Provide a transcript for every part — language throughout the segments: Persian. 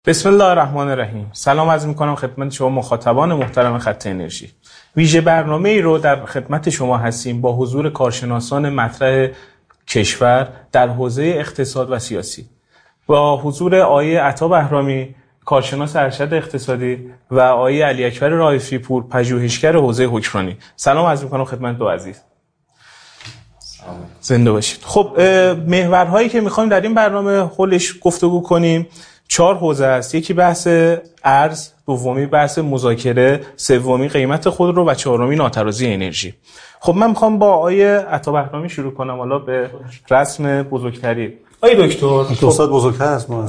بسم الله الرحمن الرحیم. سلام عرض می‌کنم خدمت شما مخاطبان محترم خط انرژی. ویژه برنامه‌ای رو در خدمت شما هستیم با حضور کارشناسان مطرح کشور در حوزه اقتصاد و سیاسی. با حضور آقای عطا بهرامی، کارشناس ارشد اقتصادی و آقای علی اکبر رائفی پور، پژوهشگر حوزه حکمرانی. سلام عرض می‌کنم خدمت دو عزیز. زنده باشید. خب محورهایی که می‌خوایم در این برنامه حولش گفتگو کنیم 4 حوزه است. یکی بحث ارز، دومی بحث مذاکره، سومی قیمت خودرو و چهارمی ناترازی انرژی. خب من میخوام با آقای عطا بهرامی شروع کنم، حالا به رسم بزرگتری. آقای دکتر، استاد بزرگتر است ما.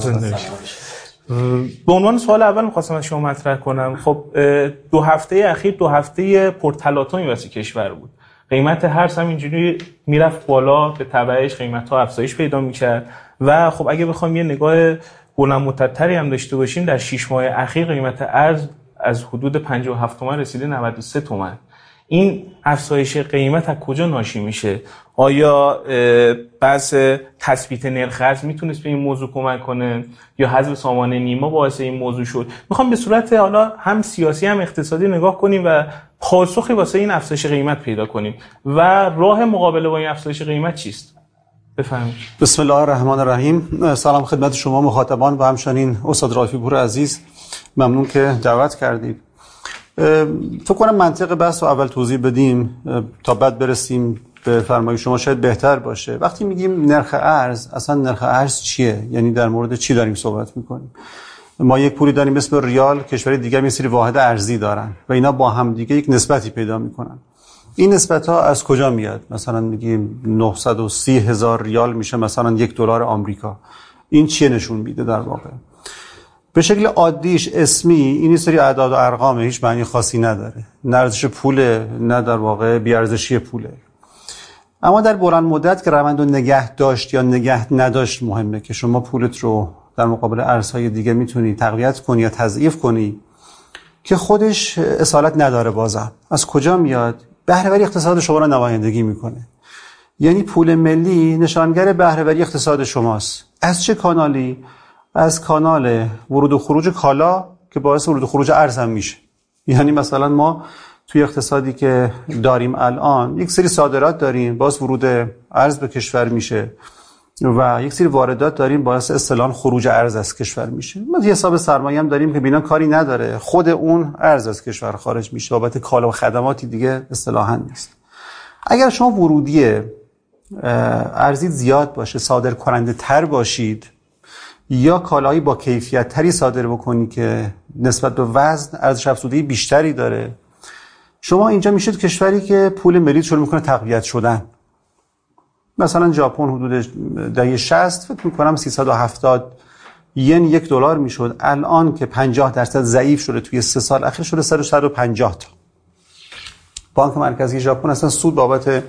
به عنوان سوال اول می‌خواستم از شما مطرح کنم. خب 2 هفته اخیر 2 هفته پرتلاطمی واسه کشور بود. قیمت هرز هم اینجوری میرفت بالا، به تبعش قیمت‌ها افزایش پیدا می‌کرد و خب اگه بخوام یه نگاه بلند مدت‌تری هم داشته باشیم، در 6 ماه اخیر قیمت ارز از حدود 57 تومن رسیده 93 تومن. این افزایش قیمت از کجا ناشی میشه؟ آیا بحث تثبیت نرخ ارز میتونست به این موضوع کمک کنه یا حذف سامانه نیما باعث این موضوع شد؟ میخوام به صورت حالا هم سیاسی هم اقتصادی نگاه کنیم و پاسخی واسه این افزایش قیمت پیدا کنیم و راه مقابله با این افزایش قیمت چیست؟ بفرمایید. بسم الله الرحمن الرحیم. سلام خدمت شما مخاطبان و همچنین استاد رائفی پور عزیز. ممنون که دعوت کردید. فکر کنم منطق بحث رو اول توضیح بدیم تا بعد برسیم به فرمایش شما، شاید بهتر باشه. وقتی میگیم نرخ ارز، اصلا نرخ ارز چیه؟ یعنی در مورد چی داریم صحبت میکنیم؟ ما یک پولی داریم اسم ریال، کشور دیگه هم یه سری واحد ارزی دارن و اینا با هم دیگه یک نسبتی پیدا میکنن. این نسبت ها از کجا میاد؟ مثلا میگیم 930,000 ریال میشه مثلا $1 آمریکا. این چیه نشون میده در واقع؟ به شکل عادیش اسمی این سری اعداد و ارقامه، هیچ معنی خاصی نداره. نه ارزش پوله، نه در واقع بی ارزشی پوله. اما در بلند مدت که روند رو نگه داشت یا نگه نداشت مهمه که شما پولت رو در مقابل ارزهای دیگه میتونی تقویت کنی یا تضعیف کنی که خودش اصالت نداره. بازم از کجا میاد؟ بهره‌وری اقتصاد شما را نمایندگی میکنه. یعنی پول ملی نشانگر بهره‌وری اقتصاد شماست. از چه کانالی؟ از کانال ورود و خروج کالا که باعث ورود و خروج ارز هم میشه. یعنی مثلا ما توی اقتصادی که داریم الان یک سری صادرات داریم باعث ورود ارز به کشور میشه و یک سری واردات داریم باعث اصطلاحاً خروج ارز از کشور میشه. ما یه حساب سرمایه هم داریم که بینا کاری نداره، خود اون ارز از کشور خارج میشه، بابت کالا و خدماتی دیگه اصطلاحاً نیست. اگر شما ورودی ارزی زیاد باشه، صادر کننده تر باشید یا کالایی با کیفیت تری صادر بکنی که نسبت به وزن ارزش افزوده بیشتری داره، شما اینجا میشید کشوری که پول ملی شروع میکنه تقویت شدن. مثلا ژاپن حدود دهه 60 فکر میکنم 370 ین $1 میشد، الان که 50% ضعیف شده توی 3 سال اخیر شده 150 تا. بانک مرکزی ژاپن اصلا سود بابت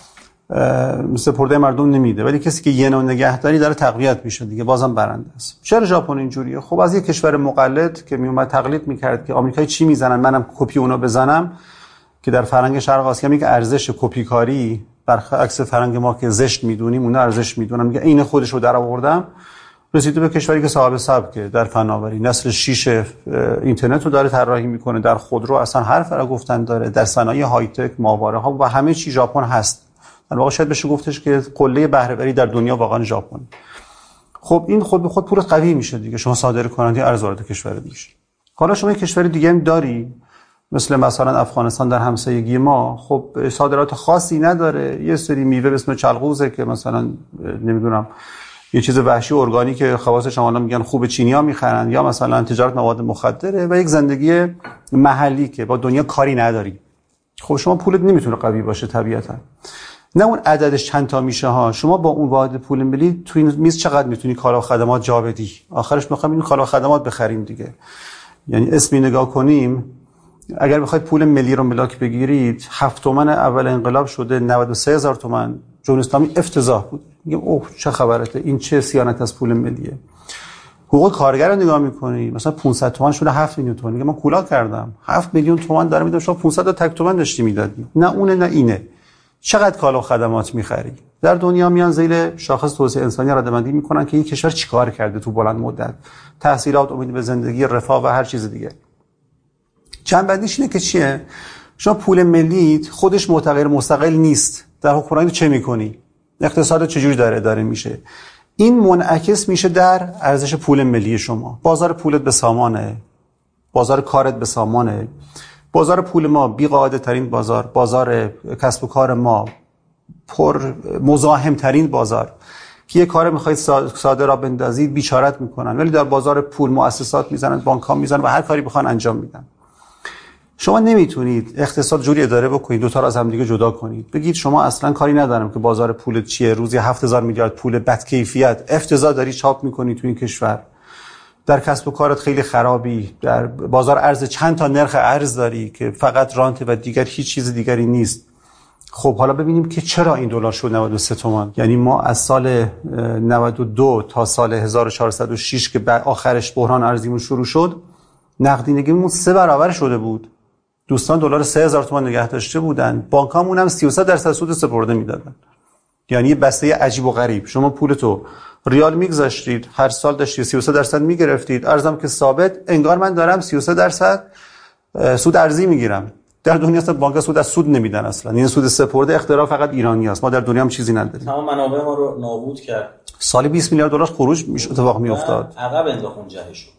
سپرده مردم نمیده، ولی کسی که ین رو نگهداری داره تقویت میشه دیگه، بازم برنده است. چرا ژاپن اینجوریه؟ خب از یک کشور مقلد که میومد تقلید میکرد که آمریکایی چی میزنن منم کپی اونو بزنم، که در فرهنگ شرق آسیا میگه ارزش کپی کاری، برعکس فرهنگ ما که زشت میدونیم اون ارزش میدونن، میگه عین خودش رو در آوردم، رسیده به کشوری که صاحب سبکه در فناوری، نسل 6 اینترنت رو داره طراحی میکنه، در خودرو اصلا حرف را گفتن داره، در صنایع های تک، ماواره ها و همه چی ژاپن هست. در واقع شاید بشه گفتش که قله بهره‌وری در دنیا واقعا ژاپن. خب این خود به خود پولت قوی میشه دیگه، شما صادر کننده ارز وارد کشور میشی. حالا شما کشور دیگه هم داری مثلا افغانستان در همسایگی ما، خب صادرات خاصی نداره، یه سری میوه به اسم چلغوزه که مثلا نمیدونم یه چیز وحشی ارگانیک خواص شما میگن خوب چینی‌ها میخرن، یا مثلا تجارت مواد مخدره و یک زندگی محلی که با دنیا کاری نداری. خب شما پولت نمیتونه قوی باشه طبیعتا. نه اون عددش چند تا میشه ها، شما با اون واحد پول ملی تو این میز چقدر میتونی کالا و خدمات جا بدی؟ آخرش میخوام این کالا و خدمات بخریم دیگه. یعنی اسمی نگاه کنیم، اگر بخواید پول ملی رو ملاک بگیرید 7 تومن اول انقلاب شده 93,000 تومن. جمهوری اسلامی افتضاح بود. میگم اوه چه خبرته، این چه صیانت از پول ملیه. حقوق کارگر رو نگاه میکنی مثلا 500 تومن شده 7 میلیون تومن. میگم من کولا کردم 7 میلیون تومن دارم میدم، شما 500 تا تک تومن داشتی میدادی. نه اونه نه اینه. چقدر کالا و خدمات میخری. در دنیا میان زیر شاخص توسعه انسانی ردمندی میکنن که این کشور چیکار کرده تو بلند مدت، تحصیلات، امید به زندگی، رفاه و هر چیز دیگه. جنبندیش اینه که چیه؟ شما پول ملی خودش معتبر مستقل نیست. در حکمرانی چه میکنی؟ اقتصاد چجوری داره اداره میشه؟ این منعکس میشه در ارزش پول ملی شما. بازار پولت به سامانه، بازار کارت به سامانه. بازار پول ما بی‌قاعده ترین بازار کسب و کار ما پر مزاحم ترین بازار که یه کار میخواید ساده را بندازید بیچارت میکنن، ولی در بازار پول مؤسسات میزنن، بانک ها میزنن و هر کاری بخوان انجام میدن. شما نمیتونید اقتصاد جوری اداره بکنید دو تا از هم دیگه جدا کنید، بگید شما اصلا کاری ندارم که بازار پول چیه، روزی 7000 میلیارد پول بد کیفیت افتضاح داری چاپ میکنی تو این کشور، در کسب و کارت خیلی خرابی، در بازار ارز چند تا نرخ ارز داری که فقط رانت و دیگر هیچ چیز دیگری نیست. خب حالا ببینیم که چرا این دلار شد 93 تومان. یعنی ما از سال 92 تا سال 1406 که بعد آخرش بحران ارزیمون شروع شد، نقدینگیمون 3 برابر شده بود. دوستان دلار 3000 تومان نگه داشته بودن، بانکامون هم 33% سود سپرده میدادن. یعنی یه بسته عجیب و غریب. شما پولتو ریال میگذاشتید، هر سال داشتید 33% میگرفتید، ارزم که ثابت، انگار من دارم 33% سود ارزی میگیرم. در دنیا اصلا بانک‌ها سود از سود نمیدن اصلا. این سود سپرده اختراع فقط ایرانیاست. ما در دنیا هم چیزی نداریم. تمام منابع ما رو نابود کرد. سالی 20 میلیارد دلار خروج اتفاق میافتاد. عقب انداخت اون جهش.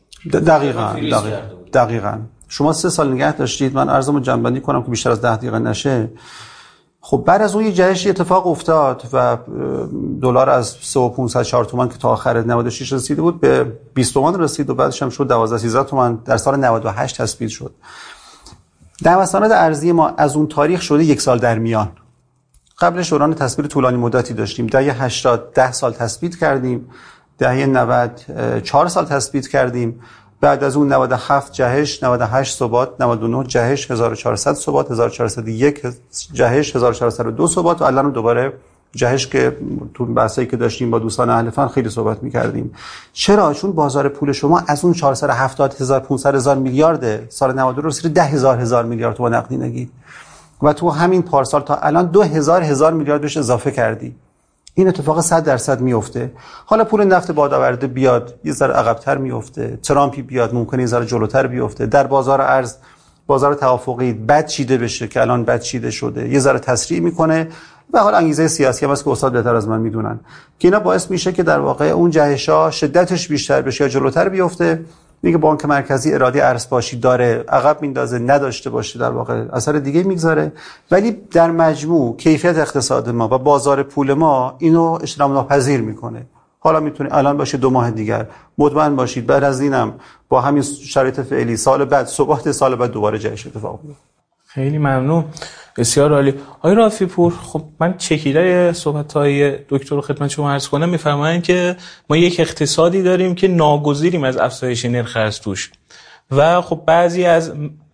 دقیقاً. شما 3 سال نگه داشتید. من عرضمو جنبندی کنم که بیشتر از 10 دقیقه نشه. خب بعد از اون یه جهشی اتفاق افتاد و دلار از 3504 تومان که تا آخر 96 رسیده بود به 20 تومان رسید و بعدش هم شد 12 13 تومان. در سال 98 تثبیت شد. نوسانات ارزی ما از اون تاریخ شده 1 سال در میان. قبلش دوران تثبیت طولانی مدتی داشتیم. دهه 80 10 سال تثبیت کردیم. دهه 90 4 سال تثبیت کردیم. بعد از اون 97 جهش، 98 ثبات، 99 جهش، 1400 ثبات، 1401 جهش، 1402 ثبات و الان دوباره جهش که تو بحثایی که داشتیم با دوستان اهل فن خیلی صحبت می‌کردیم. چرا؟ چون بازار پول شما از اون 470,000 500,000 میلیارد سال 92 رسید 10,000 میلیارد تومان نقدینگی و تو همین پارسال تا الان 2000 میلیارد بهش اضافه کردی. این اتفاق 100% میفته. حالا پول نفت بادآورده بیاد یه ذره عقب‌تر میفته، ترامپی بیاد ممکنه یه ذره جلوتر بیفته، در بازار ارز بازار توافقی بد چیده بشه که الان بد چیده شده یه ذره تسریع میکنه و حالا انگیزه سیاسی هم هست که استاد بهتر از من میدونن که اینا باعث میشه که در واقع اون جهش‌ها شدتش بیشتر بشه یا جلوتر بیفته. میگه بانک مرکزی اراده ارز باشی داره، عقب میندازه، نداشته باشه در واقع اثر دیگه میگذاره. ولی در مجموع کیفیت اقتصاد ما و بازار پول ما اینو اجتناب ناپذیر میکنه. حالا میتونه الان باشه 2 ماه دیگر، مطمئن باشید بعد از اینم با همین شرایط فعلی سال بعد ثبات سال بعد دوباره جهش اتفاق میفته. خیلی ممنون، بسیار عالی. آقای رافی پور، خب من چکیده صحبت‌های دکتر رو خدمت شما عرض کنم. می‌فرمایند که ما یک اقتصادی داریم که ناگزیریم از افزایش نرخ ارز توش و خب بعضی از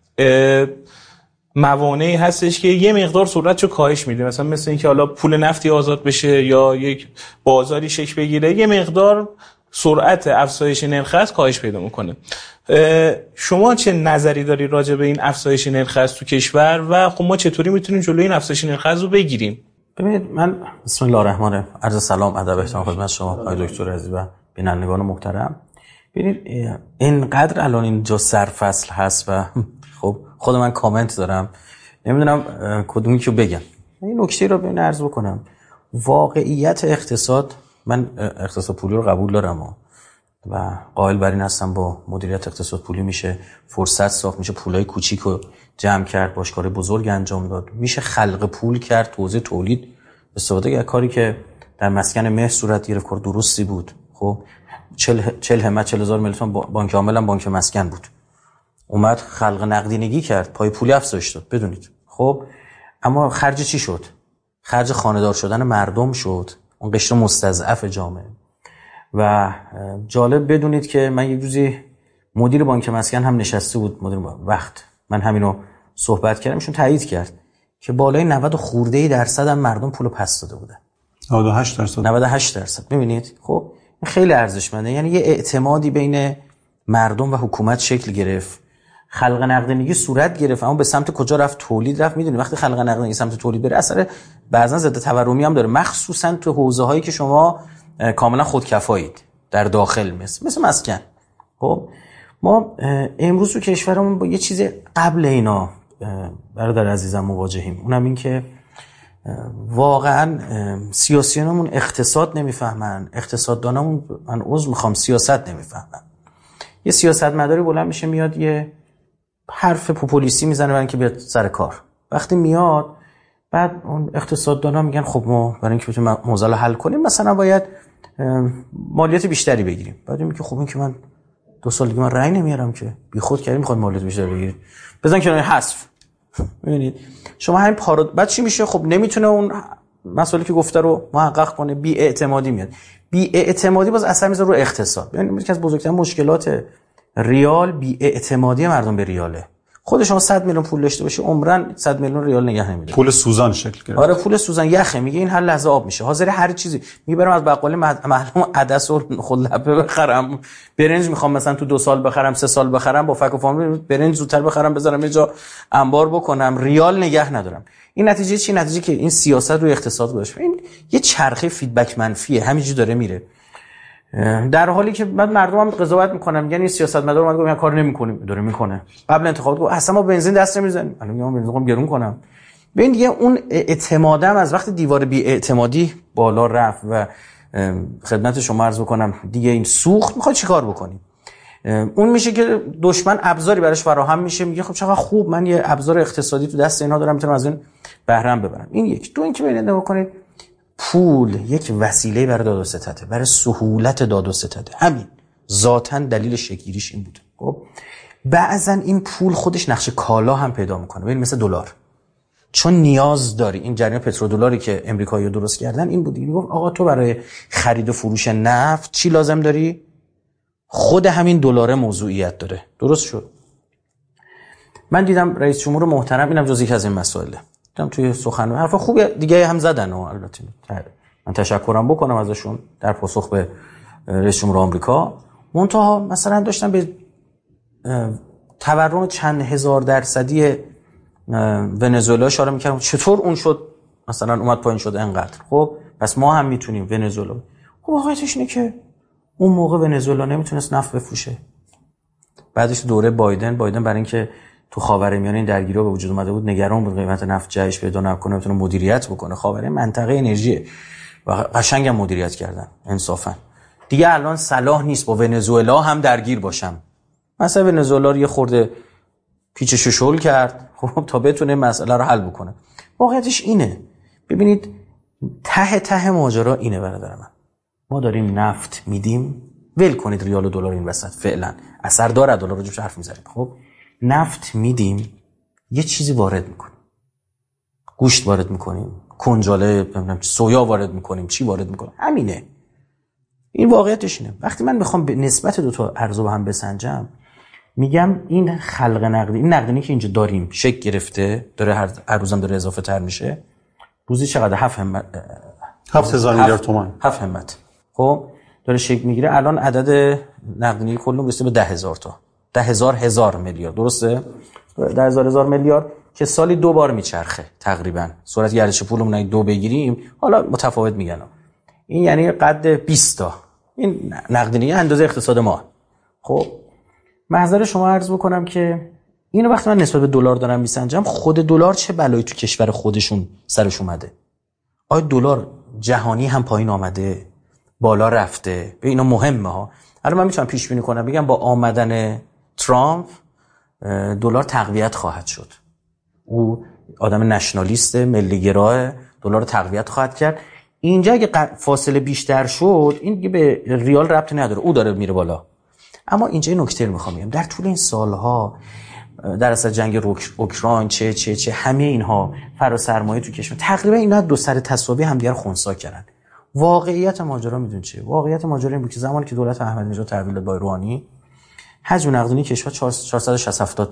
موانعی هستش که یه مقدار سرعتشو کاهش میده، مثلا مثل اینکه حالا پول نفتی آزاد بشه یا یک بازاری شکل بگیره، یه مقدار سرعت افزایش نرخ ارز کاهش پیدا میکنه. شما چه نظری داری راجع به این افزایش نرخ ارز تو کشور و خب ما چطوری میتونیم جلوی این افزایش نرخ ارز رو بگیریم؟ ببینید، من بسم الله الرحمن الرحیم عرض سلام ادب احترام خدمت شما آقای دکتر عزیز و بینندگان محترم. ببینید اینقدر الان اینجا سرفصل هست و خب خود من کامنت دارم، نمیدونم کدومی که بگم. این نکته رو ببین عرض بکنم. واقعیت اقتصاد، من اقتصاد پولی رو قبول دارم و قائل بر این هستم با مدیریت اقتصاد پولی میشه فرصت ساخت، میشه پولای کوچیک رو جمع کرد، باش کار بزرگ انجام داد، میشه خلق پول کرد، توزیع تولید استفاده کرد، کاری که در مسکن مهر صورت گرفت کار درستی بود. خب 40 همت 40,000 میلیون بانک عامل هم بانک مسکن بود، اومد خلق نقدینگی کرد، پای پولی افزایش داد بدونید. خب اما خرج چی شد؟ خرج خانه‌دار شدن مردم شد، اون قشر مستضعف جامعه. و جالب بدونید که من یک روزی مدیر بانک مسکن هم نشسته بود، مدیر وقت من همینو صحبت کردم، ایشون تایید کرد که بالای 90 خورده درصد هم مردم پولو پس داده بودن. 98%. ببینید خب خیلی ارزشمنده، یعنی یه اعتمادی بین مردم و حکومت شکل گرفت. خلق نقدینگی صورت گرفت، اما به سمت کجا رفت؟ تولید رفت. میدونی وقتی خلق نقدینگی سمت تولید بره اثر بعضا ضد تورمی هم داره، مخصوصا تو حوزه‌هایی که شما کاملا خودکفایید در داخل، مثل مسکن. خب ما امروز تو کشورمون با یه چیز قبل اینا برادر عزیزم مواجهیم، اونم این که واقعا سیاسیانمون اقتصاد نمیفهمن، اقتصاددانمون من عذر میخوام سیاست نمیفهمن. یه سیاستمداری بلند میشه میاد یه حرف پوپولیستی میزنه برای اینکه بیاد سر کار. وقتی میاد بعد اون اقتصاددانا میگن خب ما برای اینکه بتونیم موضوع رو حل کنیم مثلا باید مالیات بیشتری بگیریم. بعد میگه خب این که من 2 سال دیگه من رأی نمیارم که بیخود کردی میخواد مالیات بیشتر بگیرید، بزن کنار حذف. ببینید شما همین بعد چی میشه؟ خب نمیتونه اون مسئله که گفته رو محقق کنه، بی اعتمادی میاد. بی اعتمادی باز اثر میذاره رو اقتصاد. ببینید یکی از بزرگترین مشکلات ریال بی اعتمادی مردم به ریاله. خود شما 100 میلیون پول داشته باشی عمرن 100 میلیون ریال نگه نمیداره. پول سوزان شکل گرفت. آره پول سوزان یخه، میگه این هر لحظه آب میشه. حاضر هر چیزی میگه برام از بقالی معلوم عدس و خلبه بخرم، برنج میخوام مثلا تو 2 سال بخرم 3 سال بخرم، با فک و فامیل برنج زودتر بخرم بذارم یه جا انبار بکنم، ریال نگه ندارم. این نتیجه چی؟ نتیجه که این سیاست روی اقتصاد گذاشته. این یه چرخه فیدبک منفیه، همینجوری داره میره. در حالی که بعد مردم هم قضاوت میکنن، میگن این سیاستمدار اومد گفت من کار نمیکنیم، داره میکنه. قبل انتخابات گفت اصلا ما بنزین دست نمیزنیم، الان میگم بنزین گرون کنم. ببین دیگه اون اعتمادم از وقتی دیوار بی اعتمادی بالا رفت و خدمت شما عرض بکنم دیگه این سوخت، میخواد چیکار بکنیم؟ اون میشه که دشمن ابزاری براش فراهم میشه، میگه خب چقدر خوب من یه ابزار اقتصادی تو دست اینا دارم میتونم از این بهره ببرم. این یک. دو اینکه ببینید بکنید پول یک وسیله برای داد و ستده، برای سهولت داد و ستده. همین ذاتاً دلیل شکل‌گیریش این بوده. خب بعضاً این پول خودش نقش کالا هم پیدا میکنه. ببین مثل دلار، چون نیاز داری. این جریان پترودلاری که امریکایی‌ها درست کردن این بود. میگفت آقا تو برای خرید و فروش نفت چی لازم داری؟ خود همین دلار موضوعیت داره. درست شد. من دیدم رئیس جمهور محترم، اینم جزئی از این مسائله، دیدم توی سخنرانی حرف خوبی دیگه هم زدن و البته من تشکرم بکنم ازشون در پاسخ به رئیس جمهور آمریکا. منتها مثلا داشتم به تورم چند هزار درصدی ونزوئلا اشاره می‌کردم، چطور اون شد مثلا اومد پایین شد انقدر. خب پس ما هم میتونیم ونزوئلا. خب واقعیتش اینه که اون موقع ونزوئلا نمیتونست نفت بفروشه. بعدش دوره بایدن برای اینکه تو خاورمیانه این درگیری‌ها به وجود اومده بود، نگران بود قیمت نفت جهش پیدا نکنه، بتونه مدیریت بکنه. خاورمیانه منطقه انرژی و قشنگ هم مدیریت کردن انصافا. دیگه الان صلاح نیست با ونزوئلا هم درگیر باشم. مثلا ونزوئلا رو یه خورده پیچش شل کرد خب تا بتونه مسئله رو حل بکنه. واقعیتش اینه. ببینید ته ماجرا اینه برادر من. ما داریم نفت میدیم، ول کنید ریال و دلار این وسط، فعلا اثر داره دلار رو جوش حرف میزنیم. خب نفت میدیم، یه چیزی وارد میکنیم، گوشت وارد میکنیم، کنجاله سویا وارد میکنیم، چی وارد میکنیم، همینه. این واقعیتش اینه. وقتی من میخوام به نسبت دو تا ارز با هم بسنجم، میگم این خلق نقدی، این نقدینگی که اینجا داریم شکل گرفته، داره هر روزم داره اضافه تر میشه. روزی چقدر؟ 7000 میلیارد تومان. 7 همت. خب داره شکل میگیره. الان عدد نقدینگی کل رسیده به 10000 تا 10000 میلیارد. درسته؟ 10000 میلیارد که سالی 2 بار میچرخه تقریبا. سرعت گردش پولمون اگه 2 بگیریم، حالا متفاوت میگن، این یعنی قد 20 تا. این نقدینگی اندازه اقتصاد ما. خب محضر شما عرض بکنم که اینو وقتی من نسبت به دلار دارم میسنجم، خود دلار چه بلایی تو کشور خودشون سرش اومده. آیا دلار جهانی هم پایین آمده، بالا رفته؟ به اینا مهمه ها. الان من میتونم پیش بینی کنم بگم با آمدن ترامپ دلار تقویت خواهد شد. او آدم نشنالیست، ملی‌گرا، دلار تقویت خواهد کرد. اینجا اگه فاصله بیشتر شد، این دیگه به ریال ربطی نداره، او داره میره بالا. اما اینجا یه نکته رو میخوام بگم. در طول این سالها در اصل جنگ اوکراین چه همه اینها فرا سرمایه تو کشور، تقریبا اینا دو سر تساوی همدیگه رو خنثی کردن. واقعیت ماجرا میدون چیه؟ واقعیت ماجرا این بود که زمانی که دولت احمدی نژاد تحویل داد با روحانی، حجم نقدینگی کشور 460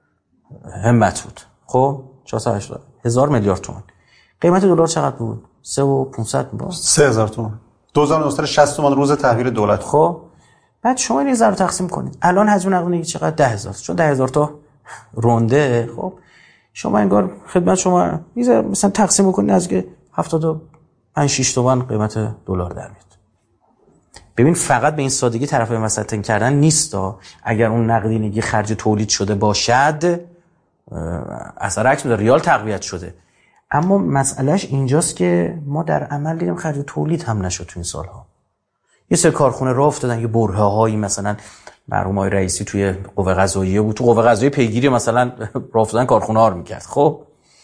همت بود. خب 480,000 میلیارد تومان. قیمت دلار چقدر بود؟ 3500 بود. 3000 تومان. 2960 تومان روز تحویل دولت. خب بعد شما این ضرب تقسیم کنید. الان حجم نقدینگی چقدر؟ 10000. چون 10000 تا رونده، خب شما انگار خدمت شما مثلا تقسیم بکنید از که 75-6 تومن قیمت دلار در میاد. ببین فقط به این سادگی طرف وسط کردن نیست. اگر اون نقدینگی خرج تولید شده باشد اثر عکس میذاره، ریال تقویت شده. اما مسئلهش اینجاست که ما در عمل دیدیم خرج تولید هم نشد تو این سالها. یه سری کارخونه راه افتادن، یه برهه‌هایی مثلا مرحوم آقای رئیسی توی قوه قضاییه بود، تو قوه قضاییه پیگیری مثلا راه افتادن کارخونه‌ها رو می‌کرد. خب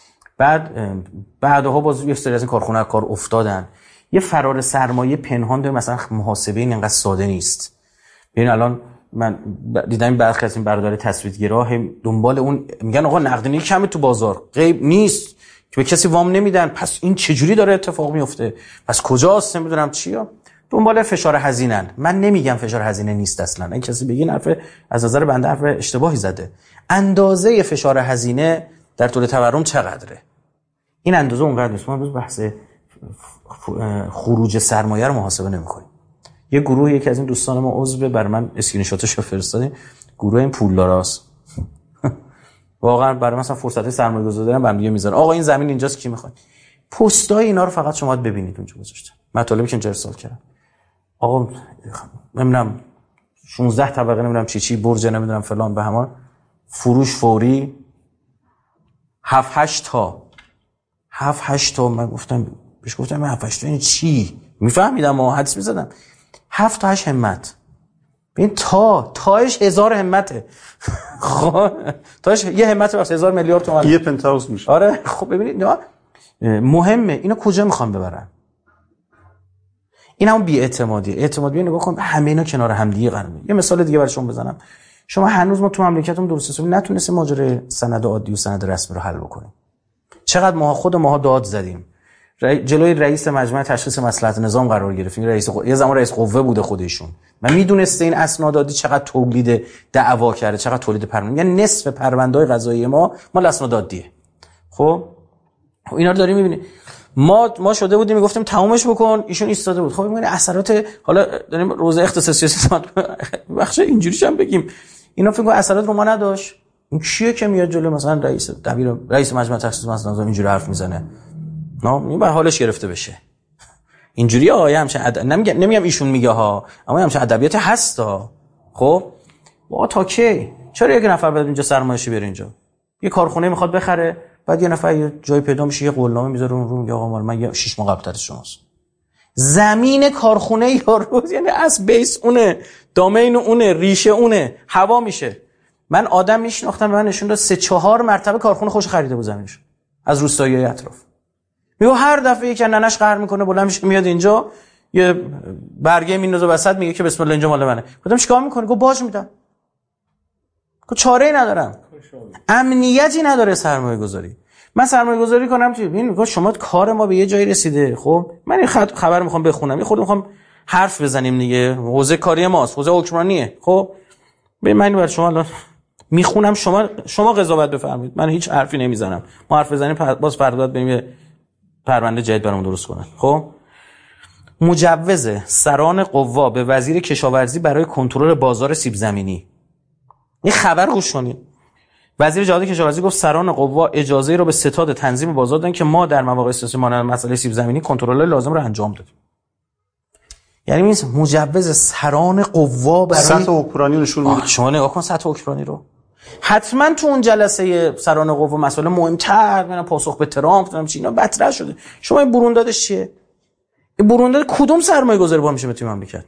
بعدها باز یه سری از این کارخونه کار افتادن. یه فرار سرمایه پنهان داره، مثلا محاسبه این انقدر ساده نیست. ببین الان من دیدم برخی از این برادر تسویدگرا دنبال اون میگن آقا نقدینگی کمه تو بازار، غیب نیست که به کسی وام نمیدن، پس این چجوری داره اتفاق میفته، پس کجاست، نمیدونم چیه، دنبال فشار هزینه‌ن. من نمیگم فشار هزینه نیست اصلا، این کسی بگه این حرف از نظر بنده حرف اشتباهی زده. اندازه فشار هزینه در طول تورم چقدره؟ این اندازه اونقدر نیست. ما امروز بحث خروج سرمایه رو محاسبه نمی‌کنیم. یه گروه، یکی از این دوستان ما عضو بر من اسکرین شاتشو فرستادین، گروه این پولداراست. واقعا برای مثلا فرصت سرمایه‌گذاری دارن برام میذارن آقا این زمین اینجاست کی میخواد. پستای اینا رو فقط شما ببینید اونجا گذاشتن. مطالبی که اینجا ارسال کردن. آقا نمیدونم 16 طبقه نمیدونم چی برج نمیدونم فلان به همان، فروش فوری 7-8 تا من گفتم من 7-8 تا این چی؟ میفهمیدم ما حدس می‌زدم. 7 تا 8 همت. ببین تاش 1000 همته. خب تاش یه همت واسه 1000 میلیارد تومان. یه پنتاوس میشه. آره خب ببینید مهمه اینا کجا میخوان ببرن. این هم اعتمادی نگاه کن، همه اینا کنار هم دیگه قرار میگیره. یه مثال دیگه برای شما بزنم. شما هنوز ما تو مملکتمون درست حسابی نتونستیم ماجرای سند عادی و سند رسمی رو حل بکنیم. چقدر ماها داد زدیم. جلوی رئیس مجمع تشخیص مصلحت نظام قرار گرفتیم. یه زمان رئیس قوه بوده خودشون. من میدونسته این اسنادادی چقدر تولید دعوا کرده، چقدر تولید پرونده. یعنی نصف پرونده‌های قضایی ما مال اسنادادیه. خب اینا رو داریم می‌بینید. ما شده بودیم میگفتیم تمومش بکن، ایشون ایستاده بود. خب میگن اثرات، حالا داریم روزه اختصاصی سیاست بخش اینجوریش هم بگیم، اینا فکر کنم اثرات رو ما نداشت. این کیه که میاد جلو مثلا رئیس مجمع تشخیص مصلحت نظام اینجوری حرف میزنه؟ این به حالش گرفته بشه. اینجوری همچین نمیگم ایشون میگه ها، اما همچین ادبیات هستا. خب تا کی؟ چرا یک نفر بعد اینجا سرمایه‌ای بیاره اینجا؟ یه کارخونه میخواد بخره، بعد یه نفر یه جای پیدا میشه یه قولنامه میذاره اون رو میگه آقا من 6 ماه قبل ترش شماست. زمین کارخونه یارو یعنی از بیس اونه، دامین اونه، ریشه اونه، هوا میشه. من آدم میشناختم به من نشون داد 3-4 مرتبه کارخونه خوش خریده بود زمینش از روستایی‌های اطراف. میگه هر دفعه یک ننش قهر میکنه بلند میشه میاد اینجا یه برگه میندازه وسط میگه که بسم الله اینجا مال منه. گفتم چیکار میکنی؟ گفت باج میدم. گفت چاره‌ای ندارم. امنیتی نداره سرمایه گذاری. من سرمایه گذاری کنم چی؟ ببین شما کار ما به یه جایی رسیده. خب من این خبر میخوام بخونم، یه خورده میخوام حرف بزنیم دیگه. حوزه کاری ماست، حوزه حکمرانیه. خب ببین من برای شما الان میخونم، شما قضاوت بفرمایید. من هیچ حرفی نمیزنم. ما حرف بزنیم باز فردا بریم پرونده جدید برامون درست کنن. خب مجوز سران قوا به وزیر کشاورزی برای کنترل بازار سیب زمینی. این خبر گوش کنید. وزیر جهاد کشاورزی گفت سران قوا اجازه را به ستاد تنظیم بازار دادن که ما در مواقع اساسی مانند مسئله سیب زمینی کنترل لازم رو انجام دادیم. یعنی این مجوز سران قوا برای سطح حکمرانی نشون میده. شما نگاه کن سطح حکمرانی رو. حتما تو اون جلسه سران قوا مسئله مهمتر من پاسخ به ترامپ نمیدونم چی اینا مطرح شده. شما این بروندادش چیه؟ این برونداد کدوم سرمایه‌گذاری با میشه به تیم مملکت؟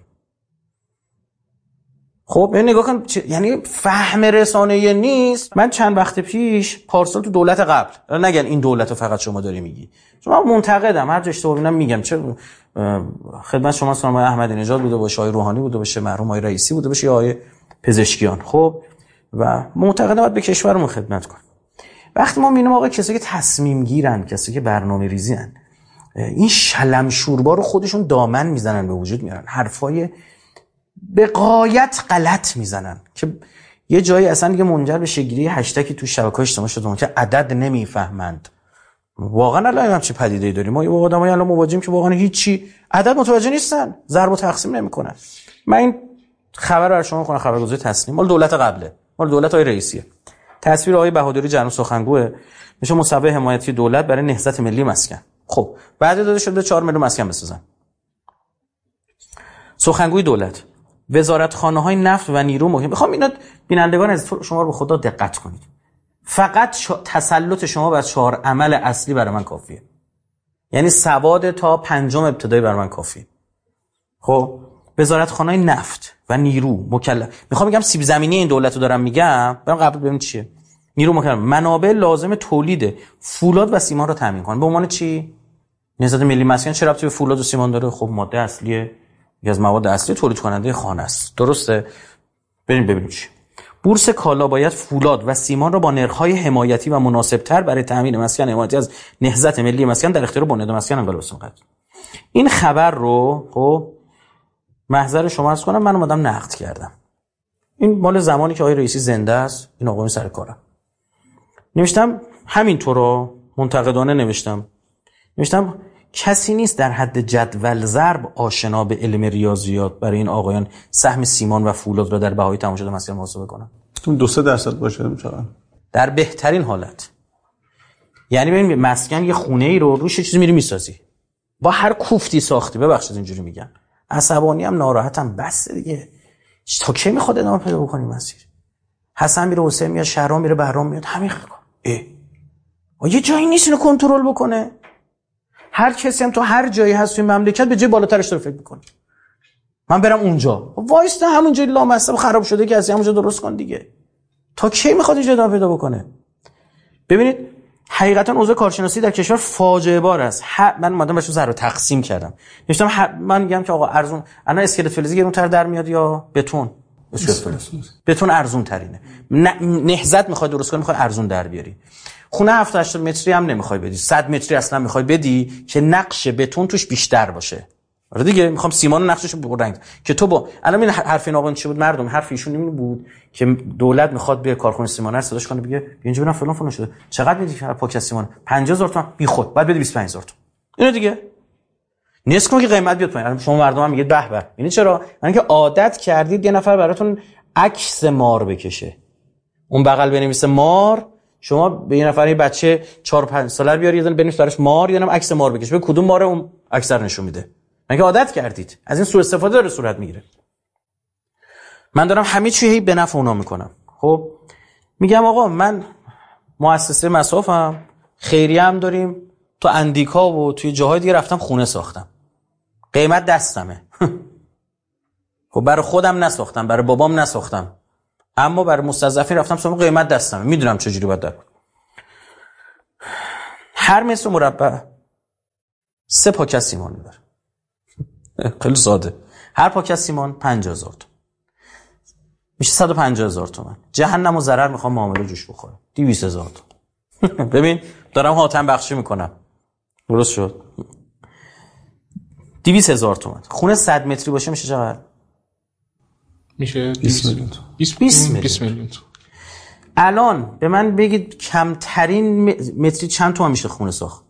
خب این نگاه کن یعنی فهم رسانه‌ای نیست. من چند وقت پیش پارسال تو دولت قبل، نگن این دولت فقط شما داری میگی، شما منتقدم هر جا اشتباه ببینم میگم، چه خدمت شما سلام احمدی نژاد بوده باشه، آقای روحانی بوده باشه، مرحوم آقای رئیسی بوده باشه یا آقای پزشکیان. خب و معتقدم باید به کشورمون خدمت کنیم. وقتی ما میبینیم آقا کسایی که تصمیم گیرن، کسایی که برنامه‌ریزی ان، این شلم شوربا رو خودشون دامن میزنن به وجود میارن، حرفای به غایت غلط میزنن که یه جایی اصلا دیگه منجر به شگیری هشتگی تو شبکه‌های اجتماعی شده که عدد نمیفهمند. واقعا الان همچین پدیده‌ای داریم. ما یه آدمایی الان مواجهیم که واقعا هیچی عدد متوجه نیستن، ضرب و تقسیم نمی‌کنن. من این خبر رو برای شما می‌خونم، خبرگزاری تصنیم مال دولت قبله، مال دولت آقای رئیسیه. تصویر آقای بهادری جنو سخنگوه، میشه مصوبه حمایتی دولت برای نهضت ملی مسکن. خب بعد داده شده 4 میلیون مسکن بسازن. سخنگوی دولت، وزارتخانه‌های نفت و نیرو مهم. میخوام اینا بینندگان از شما رو به خدا دقت کنید. فقط تسلط شما بر 4 عمل اصلی برای من کافیه. یعنی سواد تا 5 ابتدایی برای من کافیه. خب وزارتخانه‌های نفت و نیرو مکلف. میخوام بگم سیب زمینی این دولت رو دارم میگم، برام قبول ببینیم چیه. نیرو مکلف منابع لازم تولید فولاد و سیمان رو تامین کنه. به عنوان چی؟ نهضت ملی مسکن چه ربطی به فولاد و سیمان داره؟ خب ماده اصلیه، یکی از مواد اصلی تولید کننده خانه است. درسته؟ بریم ببینیم چی. بورس کالا باید فولاد و سیمان را با نرخ‌های حمایتی و مناسب‌تر برای تامین مسکن حمایتی از نهضت ملی مسکن در اختیار بنیاد مسکن انقلاب اسلامی قرار. این خبر رو خب محضر شما عرض کنم من اومدم نقد کردم. این مال زمانی که آقای رئیسی زنده است، این آقای سر کارم. نوشتم همینطور رو منتقدانه نوشتم کسی نیست در حد جدول ضرب آشنا به علم ریاضیات برای این آقایان سهم سیمان و فولاد را در بهای تمام شده مسکن محاسبه کنن. 2-3% باشه میشه در بهترین حالت. یعنی ببین مسکن یه خونه ای رو روش چیزی میری میسازی، با هر کوفتی ساختی، ببخشید اینجوری میگن، عصبانی هم ناراحتم، بس دیگه تا کی میخواد ادامه پیدا بکنی مسیر؟ حسن میره، حسین میاد، شهرام میره، بهرام میاد، همین یه جایی نیست اینو کنترل بکنه. هر کسی هم تو هر جایی هست توی مملکت به جای بالاترش رو فکر میکنه. من برم اونجا، وایسته همونجا لامصب خراب شده که از همونجا درست کن دیگه. تا کی میخواد اینجا ادامه پیدا بکنه؟ ببینید حقیقتا اوضاع کارشناسی در کشور فاجعه بار است. من اومدم بهش ذره تقسیم کردم. من میگم که آقا ارزون الان اسکلت فلزی گرونتر در میاد یا بتون؟ اسکلت فلزی. بتون ارزون ترینه. نهضت میخواد درست کنه، میخواد ارزون در بیاری. خونه 7-8 متری هم نمیخوای بدی، 100 متری اصلا میخوای بدی که نقش بتون توش بیشتر باشه. آره دیگه، میخوام سیمان نقششو برنگ که تو با الان این حرف این آقا چی بود؟ مردم حرف ایشون این بود که دولت میخواد به کارخونه سیمان صداش کنه بگه اینجا برام فلان شده، چقدر میدی که پاکت سیمان؟ 50000 تومان بی خود، بعد بدی 25000 تومان. اینو دیگه نصف کن که قیمت بیاد پایین. شما مردم هم میگه به به. یعنی چرا؟ یعنی که عادت کردید یه نفر براتون عکس مار بکشه، اون بغل بنویسه مار، شما به یه نفر یه بچه 4-5 ساله بیاری یه دونه بنویس براش مار، یا هم عکس مار بکشه، به کدوم ماره اون اکثر نشون میده. مگه عادت کردید؟ از این سوء استفاده داره صورت میگیره. من دارم همه چی هی به نفع اونا میکنم. خب میگم آقا من مؤسسه مسافم، خیریه هم داریم، تو اندیکا و توی جاهای دیگه رفتم خونه ساختم، قیمت دستمه. خب برای خودم نساختم، برای بابام نساختم، اما برای مستضعفین رفتم ساختم، قیمت دستمه، میدونم چجوری باید در. هر متر مربع 3 پاکت سیمان میبره. خیلی ساده. هر پاکت سیمان 50000 تومان میشه 150000 تومان. جهنم و ضرر میخوام معامله جوش بخوره 200000 تومان. ببین دارم حاتم بخشی میکنم، درست شد. 200000 تومان. خونه 100 متری باشه میشه چقدر؟ میشه 20 میلیون. 20 میلیون. الان به من بگید کمترین متری چند تومان میشه خونه ساخت؟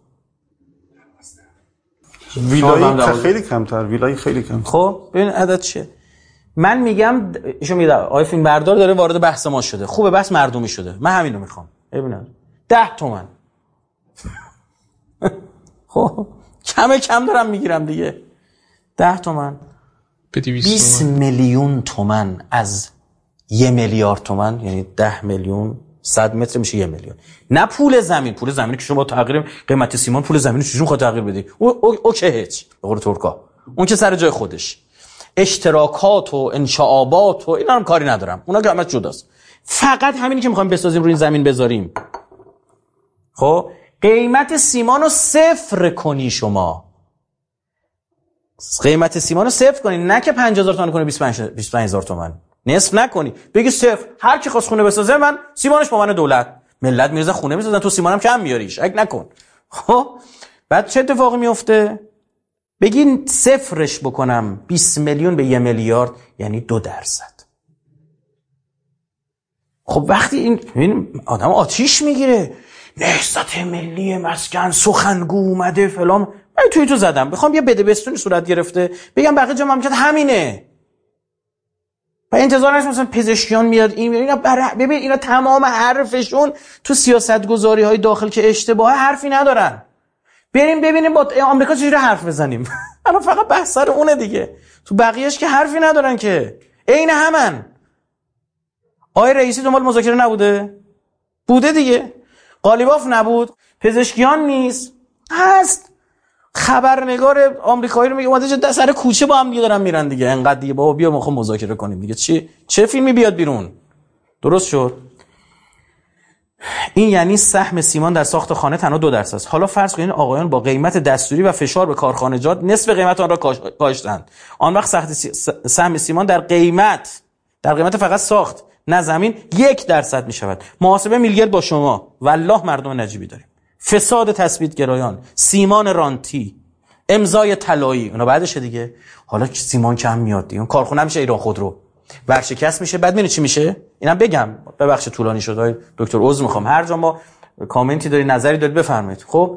ویلای خیلی کمتر، ویلای خیلی کم. خب ببین عدد چیه؟ من میگم ایشون میگه آقای فیلم بردار داره وارد بحث ما شده، خوبه بحث مردمی شده، من همین رو میخوام. ببینم 10 تومن. خب کم دارم میگیرم دیگه. 10 تومن به 20 میلیون تومن از 1 میلیارد تومن، یعنی 10 میلیون 100 متر میشه 1 میلیون. نه پول زمینی که شما تغییر قیمت سیمان، پول زمینی چجوری خود تغییر بدی؟ اوکی هیچ به قول ترکا، اون که سر جای خودش. اشتراکات و انشاءات و اینا هم کاری ندارم، اونا قیمت جداست. فقط همینی که میخوایم بسازیم روی این زمین بذاریم. خب قیمت سیمانو صفر کنی، شما قیمت سیمانو صفر کنی، نه که 50000 تومان کنی 25000 تومان. نصف نکنی، بگی صفر. هر کی خواست خونه بسازه من سیمانش با من دولت. ملت میرزا خونه میسازن، تو سیمانم کم میاری، شک نکن. خب بعد چه اتفاقی میفته؟ بگین صفرش بکنم 20 میلیون به 1 میلیارد، یعنی 2%. خب وقتی این آدم آتیش میگیره، نهضت ملی مسکن سخنگو اومده فلان، من توی تو زدم بخوام یه بده بستونی صورت گرفته بگم بقیه جا مملکت همینه. و انتظار نشه مثلا پزشکیان میاد این اینا ببین اینا تمام حرفشون تو سیاستگذاری‌های داخل که اشتباهه حرفی ندارن. بریم ببینیم با آمریکا چجوری حرف بزنیم. الان فقط بحث سر اونه دیگه. تو بقیه‌اش که حرفی ندارن که. عین همن. آقای رئیسی دنبال مذاکره نبوده؟ بوده دیگه. قالیباف نبود، پزشکیان نیست، هست. خبرنگار آمریکایی رو میگه اومده سر کوچه با هم دیگه دارن میرن دیگه. انقدر دیگه بابا بیا ما خود مذاکره کنیم دیگه. چه فیلمی بیاد بیرون؟ درست شد. این یعنی سهم سیمان در ساخت خانه تنها 2% است. حالا فرض کنید آقایان با قیمت دستوری و فشار به کارخانجات نصف قیمت آن را کاشتند. آن وقت سهم سیمان در قیمت فقط ساخت نه زمین 1% می شود. محاسبه میلگرد با شما. والله مردم نجیبی داریم. فساد تثبیت گرایان، سیمان رانتی، امضای طلایی، اونا بعدشه دیگه. حالا سیمان کم میاد دیگه. اون کارخونه میشه ایران خودرو. ورشکست میشه. بعد میبینی چی میشه؟ اینم بگم. ببخشید طولانی شد دکتر عذر میخوام. هر جا ما کامنتی داری نظری داری بفرمایید. خب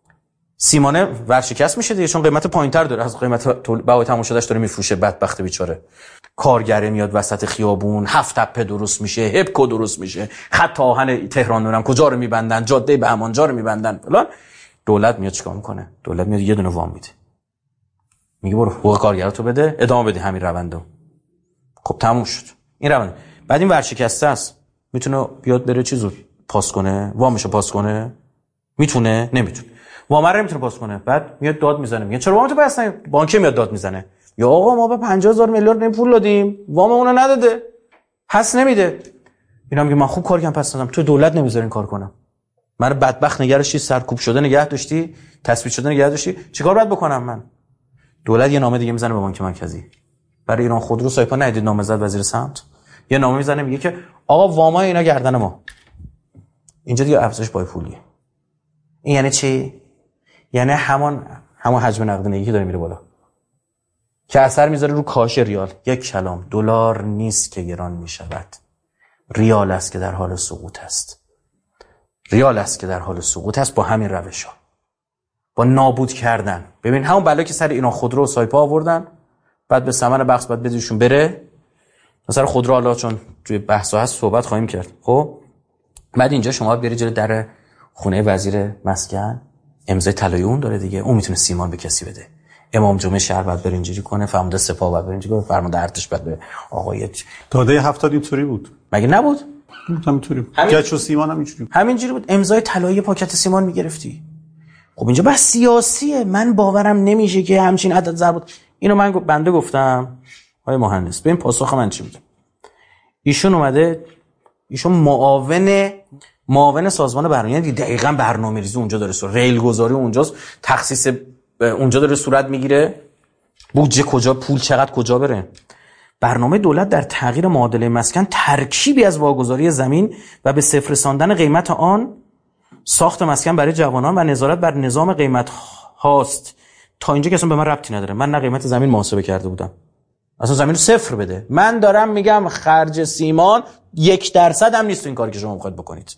سیمانه ورشکست میشه دیگه چون قیمت پایینتر داره از قیمت بهای تموم شدهش داره میفروشه. بدبخت بیچاره. کارگره میاد وسط خیابون، 7 تپه درست میشه، هپکو درست میشه، خط آهن تهران دارن کجا رو میبندن، جاده بهمانجا رو میبندن فلان. دولت میاد چیکار میکنه؟ دولت میاد یه دونه وام میده. میگه برو حقوق کارگراتو بده، ادامه بده همین روندو. خب تموم شد. این روند. بعد این ورشکسته است. میتونه بیاد بره چیزو پاس کنه، وامشو پاس کنه؟ میتونه؟ نمیتونه. وام رو نمیتونه پاس کنه. بعد میاد داد میزنه. میگه چرا وامتو پس نمی؟ بانک میاد داد میزنه. یا آقا ما به 50,000 میلیارد نیم پول دادیم، واممون رو نداده. پس نمیده. اینا میگه من خوب کار کردم پس دادم. تو دولت نمیذارین کار کنم. من بدبخت نگرشتی، سرکوب شده نگه داشتی، تثبیت شده نگه داشتی. چیکار باید بکنم من؟ دولت یه نامه دیگه میزنه به بانک مرکزی. برای ایران خودرو سایپا ندید نامه زد وزیر سمت. یه نامه میزنه میگه که آقا وامای اینا گردن ما. اینجا دیگه افزایش پای پولیه. این یعنی چی؟ یعنی همون حجم نقدینگی که داره میره بالا. که اثر میذاره رو کاهش ریال. یک کلام دلار نیست که گران میشود. ریال است که در حال سقوط است. ریال است که در حال سقوط است با همین روش‌ها. با نابود کردن. ببین همون بلا که سر ایران خودرو و سایپا آوردن، بعد به ثمر بخش بعد بدیشون بره. مثلا خودرو حالا چون توی بحث‌ها هست صحبت خواهیم کرد. خب بعد اینجا شما برید جلوی در خونه وزیر مسکن، امضای طلایی اون داره دیگه. اون میتونه سیمان به کسی بده. امام جمعه شهر باید بره اینجوری کنه، فرمانده سپاه باید بره اینجوری کنه، فرمانده ارتش باید بره. آقای داده 70 اینطوری بود. مگه نبود؟ همینطوری بود. گچ و سیمان هم همینجوری بود. امضای طلایی پاکت سیمان میگرفتی. خب اینجا بس سیاسیه. من باورم نمیشه که همچین عدد ضرب. اینو من بنده گفتم آقای مهندس. ببین پاسخ من چی بود. ایشون اومده، ایشون معاون سازمان برنامه، یعنی دقیقاً برنامه‌ریزی اونجا داره، ریل گذاری اونجاست، تخصیص اونجا داره صورت میگیره، بودجه کجا، پول چقدر کجا بره. برنامه دولت در تغییر معادله مسکن ترکیبی از واگذاری زمین و به صفر رساندن قیمت آن، ساخت مسکن برای جوانان و نظارت بر نظام قیمت هاست. تا اینجا که اصلا به من ربطی نداره. من نه قیمت زمین محاسبه کرده بودم. اصلا زمین رو صفر بده. من دارم میگم خرج سیمان 1% هم نیست این کاری که شما میخواید بکنید.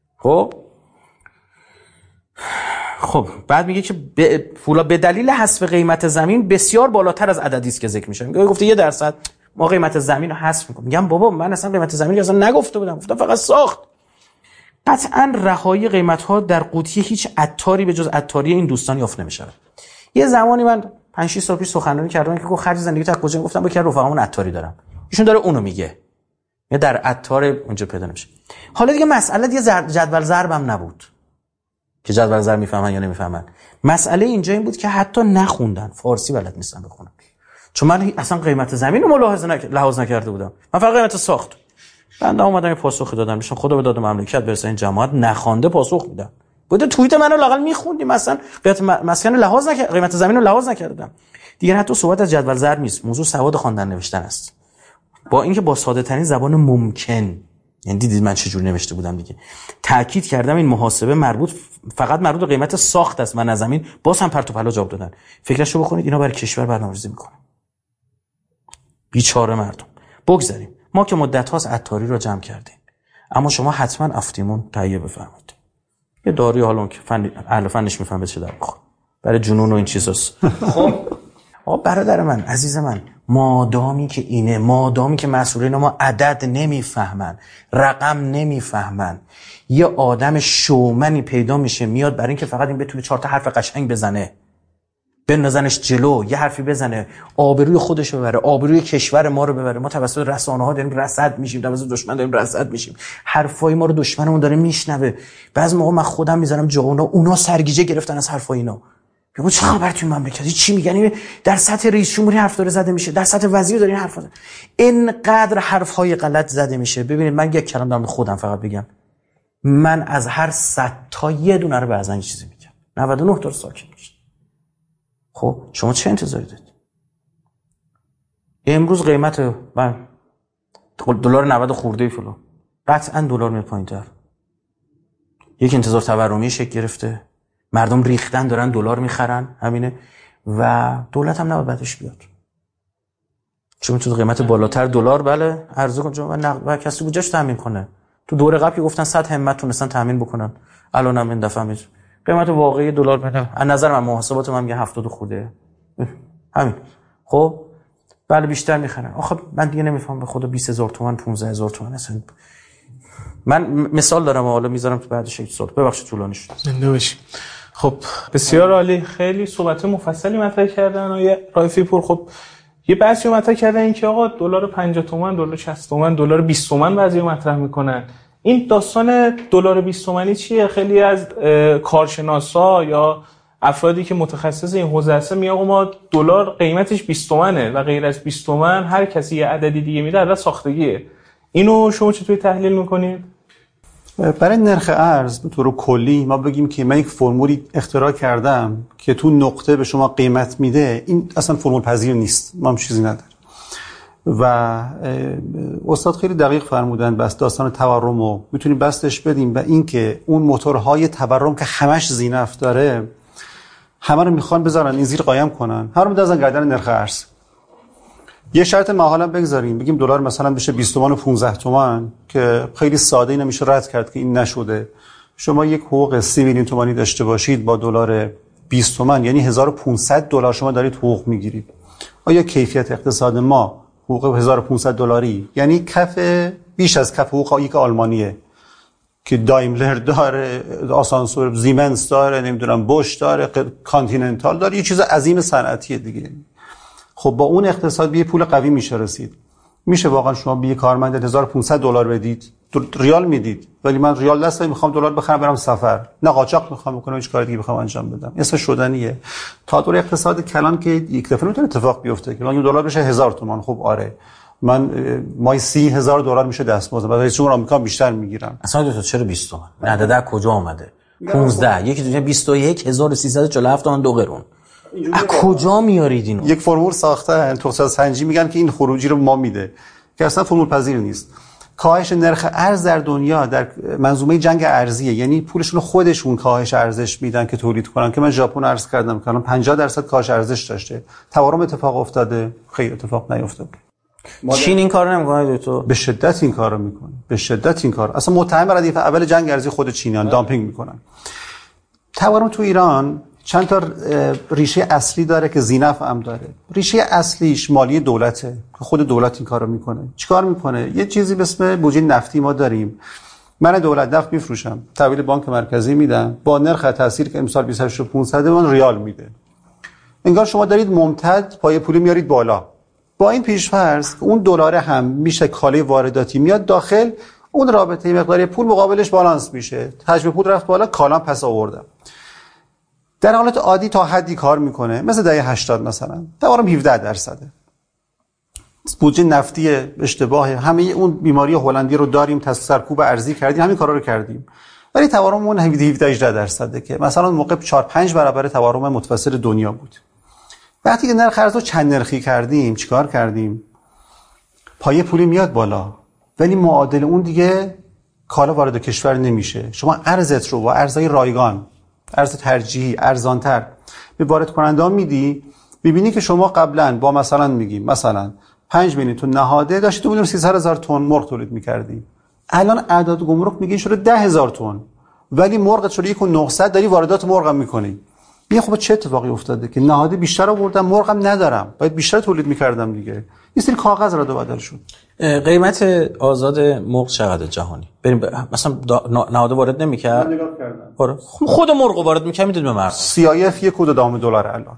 خب بعد میگه که پولا به دلیل حذف قیمت زمین بسیار بالاتر از عددی است که ذکر میشه. میگه گفته 1% ما قیمت زمین رو حذف میکنیم. میگم بابا من اصلا قیمت زمین رو اصلا نگفته بودم، گفتم فقط ساخت. قطعا رهایی قیمت ها در قوطی هیچ عطاری به جز عطاری این دوستان یافت نمیشود. یه زمانی من 5-6 سال پیش سخنرانی کردم که خرج زندگی تا کجا، گفتم با که رفقامون عطاری دارم. ایشون داره اونو میگه. یا در عطار اونجا پیدا نمیشه. حالا دیگه مسئله دیگه جدول ضربم نبود. که جدول ضرب میفهمن یا نمیفهمن. مسئله اینجا این بود که حتی نخوندن، فارسی بلد نیستن بخونن. چون من اصلا قیمت زمین رو لحاظ نکرده بودم. من فقط قیمت ساخت. بنده اومدم پاسخ دادم. میشون خدا به داد مملکت برسه این جماعت نخوانده پاسخ میدن. بوده توییت منو لااقل میخوندیم، مثلا قیمت مسکن لحاظ نکردم، قیمت زمین رو لحاظ نکردم. دیگه حتی صحبت از جدول ضرب نیست. موضوع سواد خواندن نوشتن است. با اینکه با ساده ترین زبان ممکن، یعنی دیدید من چه جوری نوشته بودم دیگه. تاکید کردم این محاسبه فقط مربوط به قیمت ساخت است، من از زمین باز هم پرت و پلا جواب دادن. فکرشو بکنید اینا برای کشور برنامه‌ریزی میکنن. بیچاره مردم. بگذاریم. ما که مدت هاست عطاری رو جمع کردیم. اما شما حتما افتیمون تهیه بفرمایید. یه داروی حالا که اهل فنش میفهمه چه در بخور. برای جنون و این چیزاست. خب آقا برادر من، عزیز من، مادامی که اینه، مادامی که مسئولین ما عدد نمیفهمن، رقم نمیفهمن، یه آدم شومنی پیدا میشه میاد برای اینکه فقط این بتونه 4 تا حرف قشنگ بزنه، بندازنش جلو، یه حرفی بزنه، آبروی خودش رو ببره، آبروی کشور ما رو ببره. ما توسط رسانه‌ها داریم رصد میشیم، توسط دشمن داریم رصد میشیم، حرفای ما رو دشمنمون داره میشنوه. بعضی موقع من خودم میذارم جا اونا سرگیجه گرفتن از حرفای اینا. بگو چه خبر تو مملکتی، چی میگن؟ در سطح رئیس جمهوری حرف داره زده میشه، در سطح وزیر داره این حرف زده، اینقدر حرفهای غلط زده میشه. ببینید من یک کلمه دارم خودم فقط بگم، من از هر 100 تا یه دونه رو بعضن یه چیزی میگم، 99 تا ساکت میشه. خب شما چه انتظاری دارید؟ امروز قیمت من دلار 90 خورده فلان، قطعا دلار میاد پایین‌تر. یک انتظار تورمی شکل گرفته، مردم ریختن دارن دلار میخرن، همینه، و دولت هم نباید بعدش بیاد. چون تو قیمت بالاتر دلار بله عرضه کنه و کسی بودجه‌اش تامین کنه. تو دوره قبل که گفتن 100 همت تونستن تامین بکنن، الان هم این دفعه میشه قیمت واقعی دلار بده. از نظر من محاسبات من میگه 70 خورده همین. خب بله بیشتر میخرن. آخه من دیگه نمیفهمم به خدا 20000 تومان 15000 تومان اصلا. من مثال دارم حالا میذارم تو بعدش یک سال. ببخشید طولانی شد. زنده باشی. خب بسیار عالی، خیلی صحبت مفصلی مطرح کردن آقای رائفی پور. خب یه بحثی مطرح کردن این که آقا دلار 50 تومان، دلار 60 تومان، دلار 20 تومان بعضی مطرح میکنن. این داستان دلار 20 تومانی چیه؟ خیلی از کارشناسا یا افرادی که متخصص این حوزه هستن میگن آقا ما دلار قیمتش 20 تومنه و غیر از 20 تومن هر کسی یه عددی دیگه میده عدد ساختگیه. اینو شما چطوری تحلیل میکنید؟ برای نرخ ارز به طور کلی ما بگیم که من یک فرمولی اختراع کردم که تو نقطه به شما قیمت میده، این اصلا فرمول پذیر نیست، ما هم چیزی نداره. و استاد خیلی دقیق فرمودن بس داستان تورم رو میتونیم بستش بدیم و این که اون موتورهای تورم که همش زینف داره همه رو میخوان بذارن این زیر قایم کنن، هر رو میذارن گردن نرخ ارز. یه شرط معالا بگذاریم بگیم دلار مثلا بشه 20 تومان و 15 تومان که خیلی ساده این نمیشه رد کرد که این نشده. شما یک حقوق 30 میلیون تومانی داشته باشید با دلار 20 تومان یعنی 1500 دلار شما دارید حقوق میگیرید. آیا کیفیت اقتصاد ما حقوق 1500 دلاری یعنی کف بیش از کف حقوق یک آلمانیه که دایملر داره، آسانسور زیمنس داره، نمیدونم بوش داره، کانتیننتال داره، یه چیز عظیم صنعتی دیگه. خب با اون اقتصاد به یه پول قوی میشه رسید. میشه واقعا شما به یه کارمند 1500 دلار بدید، ریال میدید، ولی من ریال دست میخوام دلار بخرم برم سفر، نه قاچاق میخوام بکنم، هیچ کار دیگه بخوام انجام بدم، اسم شدنیه. تا دور اقتصاد کلان که یک دفعه نمیتونه اتفاق بیفته که من دلار بشه 1000 تومان. خب آره من مای 30000 دلار میشه دستمزد، بعد رئیس جمهور آمریکا بیشتر میگیرم. اصلا دو تا چرا 20 تومن؟ عدد کجا اومده؟ 15 یکی دونه 21347 تومن 2 قرون. از کجا میارید اینو؟ یک فرمول ساختن تو سنجی میگن که این خروجی رو ما میده که اصلا فرمول پذیر نیست. کاهش نرخ ارز در دنیا در منظومه جنگ ارزیه، یعنی پولشون خودشون کاهش ارزش میدن که تولید کنن. که من ژاپن عرض کردم که الان 50% کاهش ارزش داشته، تورم اتفاق افتاده، خیلی اتفاق نیفتاده. چین این کارو نمیکنه تو؟ به شدت این کارو میکنه، به شدت این کار. اصلا متهم ردیف اول جنگ ارزی خود چینیان دامپینگ میکنن. تورم تو ایران چند تا ریشه اصلی داره که زینف هم داره. ریشه اصلیش مالی دولته که خود دولت این کارو میکنه. چیکار میکنه؟ یه چیزی به اسم بودجه نفتی ما داریم. من دولت نفت میفروشم، تحویل بانک مرکزی میدم، با نرخ تاثیر که امسال 28500 من ریال میده. انگار شما دارید ممتد پای پولی میارید بالا. با این پیش‌فرض اون دلار هم میشه کالای وارداتی میاد داخل، اون رابطه مقداری پول مقابلش بالانس میشه. حجم پول رفت بالا، کالا پس آوردم. در حالت عادی تا حدی کار میکنه، مثل دهه 80 مثلا تورم 17%. بودجه نفتی اشتباهه، همه اون بیماری هلندی رو داریم، سرکوب ارزی کردیم، همین کارا رو کردیم، ولی تورممون 17-18% که مثلا موقع 4-5 برابر تورم متوسط دنیا بود. وقتی که نرخ ارز رو چند نرخی کردیم چیکار کردیم؟ پایه پولی میاد بالا ولی معادل اون دیگه کالا وارد کشور نمیشه. شما ارزت رو با ارزهای رایگان، ارز ترجیحی، ارزانتر به وارد کننده‌ها میدی، ببینی که شما قبلا با مثلا میگیم مثلا 5 میلیون تن نهاده داشتی، تو 300,000 تن مرغ تولید می‌کردی. الان اعداد گمرک میگه شده 10,000 تن، ولی مرغ شده 1.900 داری واردات مرغ هم می‌کنی. میگه خب چه اتفاقی افتاده که نهاد بیشتر آوردم، مرغم ندارم، باید بیشتر تولید می‌کردم دیگه. یه سری کاغذ رد و بدل شد. قیمت آزاد مرغ چقدر جهانی؟ بریم مثلا نهاد وارد نمی‌کرد. من نگاه کردم. خود مرغ وارد می‌کرد میدید به مردم. CIF یک کد $10 الان.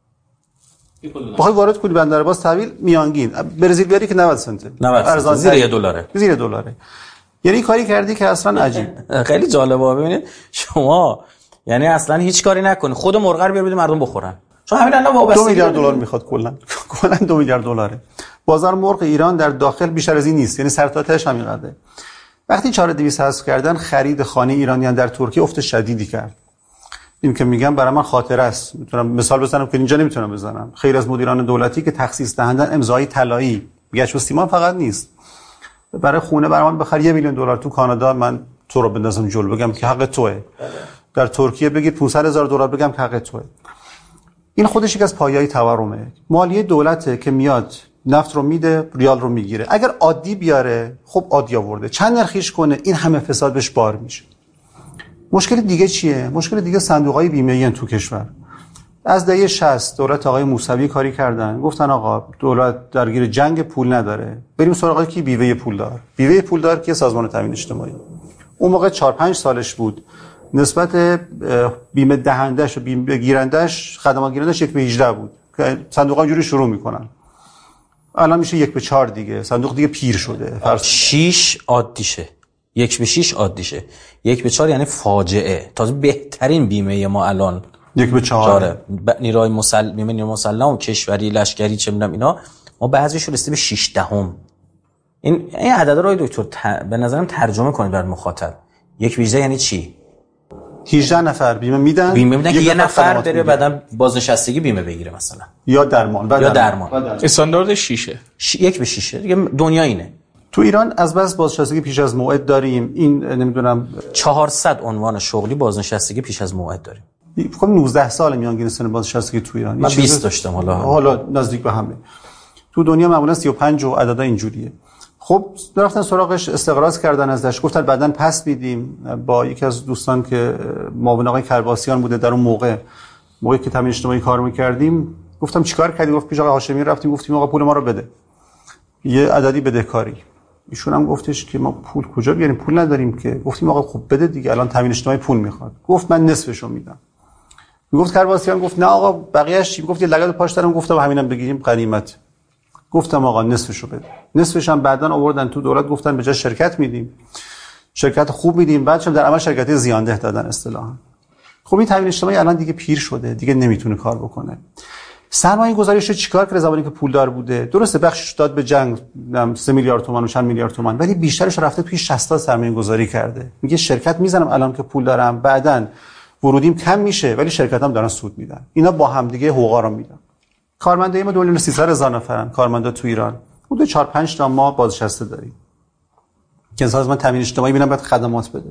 بخوای وارد کنی بندر عباس تحویل میانگین برزیل بیاری که 90 سنته. ارزان زیر $1. زیر $1. یعنی کاری کردی که اصلا عجیب. خیلی جالبه. ببینید شما یعنی اصلا هیچ کاری نکنی، خود مرغ رو بیار بدید مردم بخورن. چون همین الان وابسته 2 میلیارد دلار میخواد کلا 2 میلیارد دلاره. بازار مرغ ایران در داخل بیشتر از این نیست، یعنی سر تا تهش همین قدره. وقتی 4200 حذف کردن، خرید خانه ایرانیان در ترکیه افت شدیدی کرد. این که میگم برای من خاطره است، میتونم مثال بزنم که اینجا نمیتونم بزنم. خیلی از مدیران دولتی که تخصیص دهندن امضای طلایی، گچ و سیمان فقط نیست، برای خونه برای من بخر $1 میلیون تو کانادا، من تو رو بندازم جلو بگم که حق توئه. در ترکیه بگید $500,000 بگم که حق توئه. این خودش یک از پایه‌های تورمه. مالیه دولته که میاد نفت رو میده، ریال رو میگیره. اگر عادی بیاره، خب عادی آورده. چند نرخیش کنه، این همه فساد بهش بار میشه. مشکل دیگه چیه؟ مشکل دیگه صندوق‌های بیمه‌ای تو کشور. از دهه 60 دولت آقای موسوی کاری کردن، گفتن آقا دولت درگیر جنگ پول نداره، بریم سراغ کی؟ بیوه پولدار. بیوه پولدار که سازمان تامین اجتماعی. اون موقع 4-5 سالش بود. نسبت بیمه دهندش و بیمه گیرندش، خدمات گیرندش 1:18 بود. که صندوق‌ها اینجوری شروع میکنن. الان میشه 1:4 دیگه. صندوق دیگه پیر شده. 6 عادیشه. 1:6 عادیشه. 1:4 یعنی فاجعه. تازه بهترین بیمه ما الان 1:4. نیروی مسلح و کشوری لشکری چه میدونم اینا، ما بعضیش رسیده به 6/10. این عددا رو دکتر به نظرم ترجمه کنید برای مخاطب. 1:18 یعنی چی؟ 18 نفر بیمه میدن که یه نفر بره بعدن بازنشستگی بیمه بگیره مثلا، یا درمان. استاندارد 6. 1:6 دیگه دنیا اینه. تو ایران از بس بازنشستگی پیش از موعد داریم. این نمیدونم 400 عنوان شغلی بازنشستگی پیش از موعد داریم. فکر کنم 19 سال میانگین سن بازنشستگی تو ایران. من 20 داشتم، حالا نزدیک به همه. تو دنیا معمولا 35 و عددا اینجوریه. خب رفتن سراغش، استقراض کردن ازش، گفتن بعدن پس میدیم. با یکی از دوستان که معاون آقای کرباسیان بوده در اون موقعی که تامین اجتماعی کار می‌کردیم، گفتم چیکار کردی؟ گفت پیش آقای هاشمی رفتیم گفتیم آقا پول ما رو بده، یه عددی بدهکاری. ایشون هم گفتش که ما پول کجا بیاریم؟ پول نداریم که. گفتیم آقا خب بده دیگه، الان تامین اجتماعی پول میخواد. گفت من نصفشو میدم. گفت کرباسیان گفت نه آقا بقیه‌اش چی؟ گفت لگد پاش دارم. گفتم همینم بگیریم غنیمت. گفتم آقا نصفشو بده. نصفش هم بعدن آوردن تو دولت، گفتن به جای شرکت میدیم، شرکت خوب میدیم، بعدش در عمل شرکت زیانده دادن اصطلاحا. خب این تامین اجتماعی الان دیگه پیر شده، دیگه نمیتونه کار بکنه. سرمایه گذاریش چیکار کرد زمانی که پولدار بوده؟ درسته بخشش داد به جنگ، 3 میلیارد تومان و چند میلیارد تومان، ولی بیشترش رفته توی 60 تا سرمایه گذاری کرده. میگه شرکت میزنم الان که پول دارم، بعدن ورودیم کم میشه ولی شرکتام دارن سود میدن. اینا با هم دیگه حقوقا رو میدن. کارمندای ما 2,300,000 نفرن کارمندا تو ایران. حدود 4-5 تا ما بازنشسته داریم که سازمان تامین اجتماعی ببینم باید خدمات بده.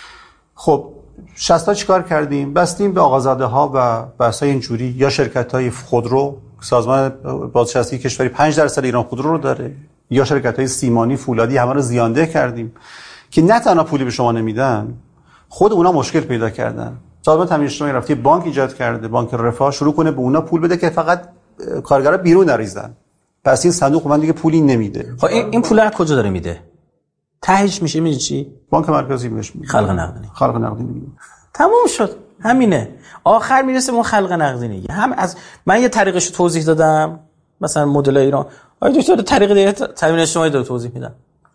خب 60 تا چیکار کردیم؟ بستیم به آقازاده ها و بحثای اینجوری، یا شرکت‌های خودرو، سازمان بازنشستگی کشوری 5% ایران خودرو رو داره، یا شرکت‌های سیمانی، فولادی، همه رو زیانده کردیم که نه تنها پولی به شما نمیدن، خود اونا مشکل پیدا کردن. سازمان تامین اجتماعی رفت یه بانک ایجاد کرده، بانک رفاه، شروع کنه به اونا پول بده که فقط کارگرا بیرون نریزن. پس این صندوق من دیگه پولی نمیده. خب این پول از کجا داره میده؟ تهش میشه میدونی چی؟ بانک مرکزی بهش میده. خلق نقدینگی میده. تموم شد. همینه. آخر میرسه اون خلق نقدینگی. هم از من یه طریقش توضیح دادم، مثلا مدل ایران. آیا دکتر طریق دیگه تامین اجتماعی رو توضیح میدم.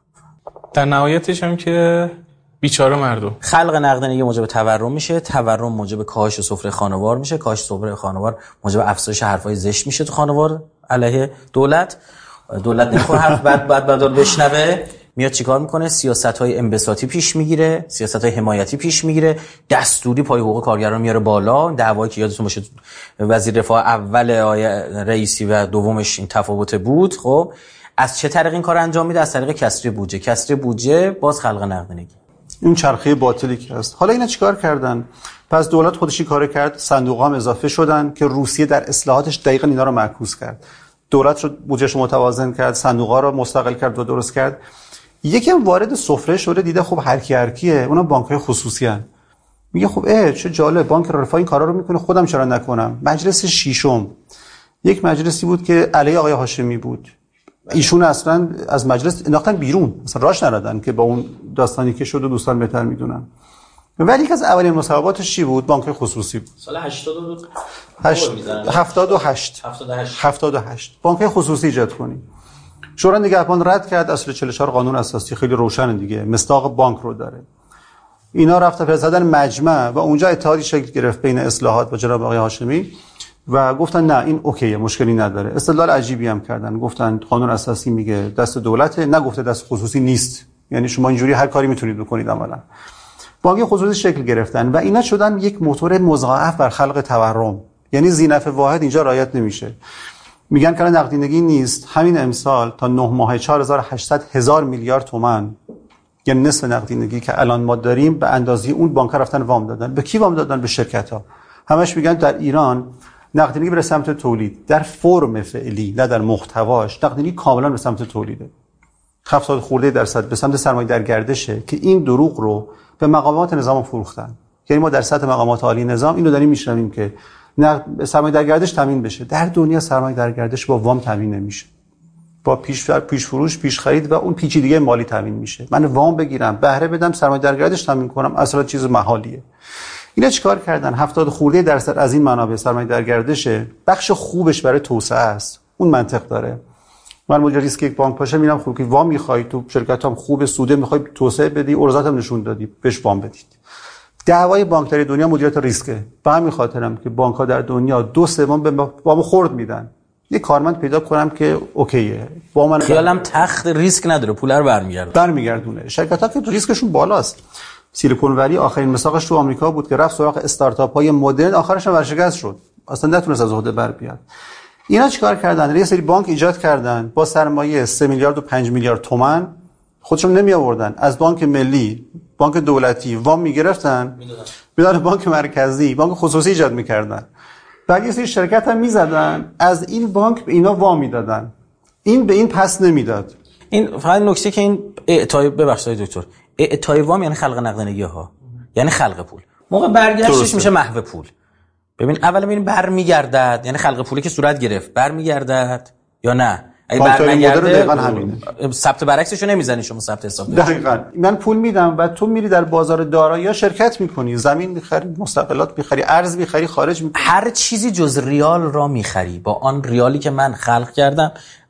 در نهایتش هم که بیچاره مردم. خلق نقدینگی موجب تورم میشه، تورم موجب کاهش سفره خانوار میشه، کاهش سفره خانوار موجب افزایش حرفای زشت میشه تو خانوار علیه دولت نمیخواد حرف بعد بشنوه، میاد چیکار میکنه؟ سیاست‌های انبساطی پیش میگیره، سیاست‌های حمایتی پیش میگیره، دستوری پای حقوق کارگران میاره بالا. دعوایی که یادتون باشه وزیر رفاه اول آقای رئیسی و دومش این تفاوت بود. خب از چه طریق این کار انجام میده؟ از طریق کسری بودجه باز خلق نقدینگی. این چرخه باطلی که هست. حالا اینا چیکار کردن؟ پس دولت خودشی کار کرد، صندوق‌ها هم اضافه شدن که روسیه در اصلاحاتش دقیقاً اینا رو معکوس کرد. دولت رو بودجهش متوازن کرد، صندوق‌ها رو مستقل کرد و درست کرد. یکم وارد سفره شده، دیده خب هر کیه، اونا بانک‌های خصوصی ان. میگه خب چه جالب، بانک رفاه این کارا رو میکنه، خودم چرا نکنم. مجلس ششم یک مجلسی بود که علی آقای هاشمی بود، ایشون اصلا از مجلس انداختن بیرون، اصلا راش ندادن که با اون داستانی که شد و دوستان بهتر میدونن. ولی یکی از اولین مصوباتش چی بود؟ بانک خصوصی بود. سال 78 بانک خصوصی ایجاد کنیم. شورای نگهبان رد کرد، اصل 44 قانون اساسی خیلی روشن دیگه، مصداق بانک رو داره. اینا رفتن فرستادن مجمع و اونجا اتحادی شکل گرفت بین اصلاحات و جناب آقای هاشمی و گفتن نه این اوکیه، مشکلی نداره. استدلال عجیبی هم کردن، گفتن قانون اساسی میگه دست دولته، نگفته دست خصوصی نیست، یعنی شما اینجوری هر کاری میتونید بکنید. عملا بانک خصوصی شکل گرفتن و اینا شدن یک موتور مضاعف بر خلق تورم، یعنی ذینفع واحد اینجا رعایت نمیشه. میگن که نقدینگی نیست، همین امسال تا 9 ماه 4800 میلیارد تومان، یعنی نصف نقدینگی که الان ما داریم به اندازه اون بانک‌ها رفتن وام دادن. به کی وام دادن؟ به شرکت‌ها. همش میگن در ایران نقدینگی به سمت تولید، در فرم فعلی نه در محتواش، نقدینگی کاملا به سمت تولیده. 70 خورده درصد به سمت سرمایه در گردشه که این دروغ رو به مقامات نظام فروختن. یعنی ما در سطح مقامات عالی نظام اینو داریم میشنویم که سرمایه در گردش تامین بشه. در دنیا سرمایه در گردش با وام تامین نمیشه، با پیش فروش، پیش خرید و اون پیچیدگی مالی تامین میشه. من وام بگیرم، بهره بدم، سرمایه در گردش تامین کنم، اصلا چیز محالیه. اینا چیکار کردن؟ 70 خورده درصد از این منابع سرمایه در گردشه، بخش خوبش برای توسعه است. اون منطق داره. من مدیر ریسک یک بانک باشم میرم خوب که وام میخوای، تو شرکتام خوب سوده میخوای توسعه بدی، ارزاتم نشون دادی، بهش وام بدید. دعوای بانکداری دنیا مدیریت ریسکه. به همین خاطرم که بانک‌ها در دنیا 2/3 به وام خرد میدن. یه کارمند پیدا کنم که اوکیه، با من خیالم تخت ریسک نداره، پول رو برمیگردونه. شرکت‌ها که ریسکشون بالاست. سیلیکون ولی آخرین مساقش تو آمریکا بود که رفت سراغ استارتاپ‌های مدرن، آخرش هم ورشکست شد، اصلا نتونست از عهده بر بیاد. اینا چیکار کردن؟ یه سری بانک ایجاد کردن با سرمایه 3 میلیارد و 5 میلیارد تومان، خودشون نمی آوردن، از بانک ملی، بانک دولتی وام میگرفتن، میدادن بانک مرکزی، بانک خصوصی ایجاد میکردن. بعد یه سری شرکت هم میزدن، از این بانک به اینا وام میدادن، این به این پس نمیداد. این فقط نکته که این اعطای، ببخشید دکتر، اعطای وام یعنی خلق نقدینگی ها، یعنی خلق پول، موقع برگشتش میشه محو پول. ببین اول ببین برمیگردد، یعنی خلق پولی که صورت گرفت برمیگردد یا نه. اگه برنگرده دقیقاً همینه، ثبت برعکسشو نمیزنی شما، ثبت حساب دقیقاً. من پول میدم و تو میری در بازار دارایی شرکت میکنی، زمین میخری، مستقلات میخری، ارز میخری، خارج میکنی، هر چیزی جز ریال را میخری. با آن ریالی که من خلق کردم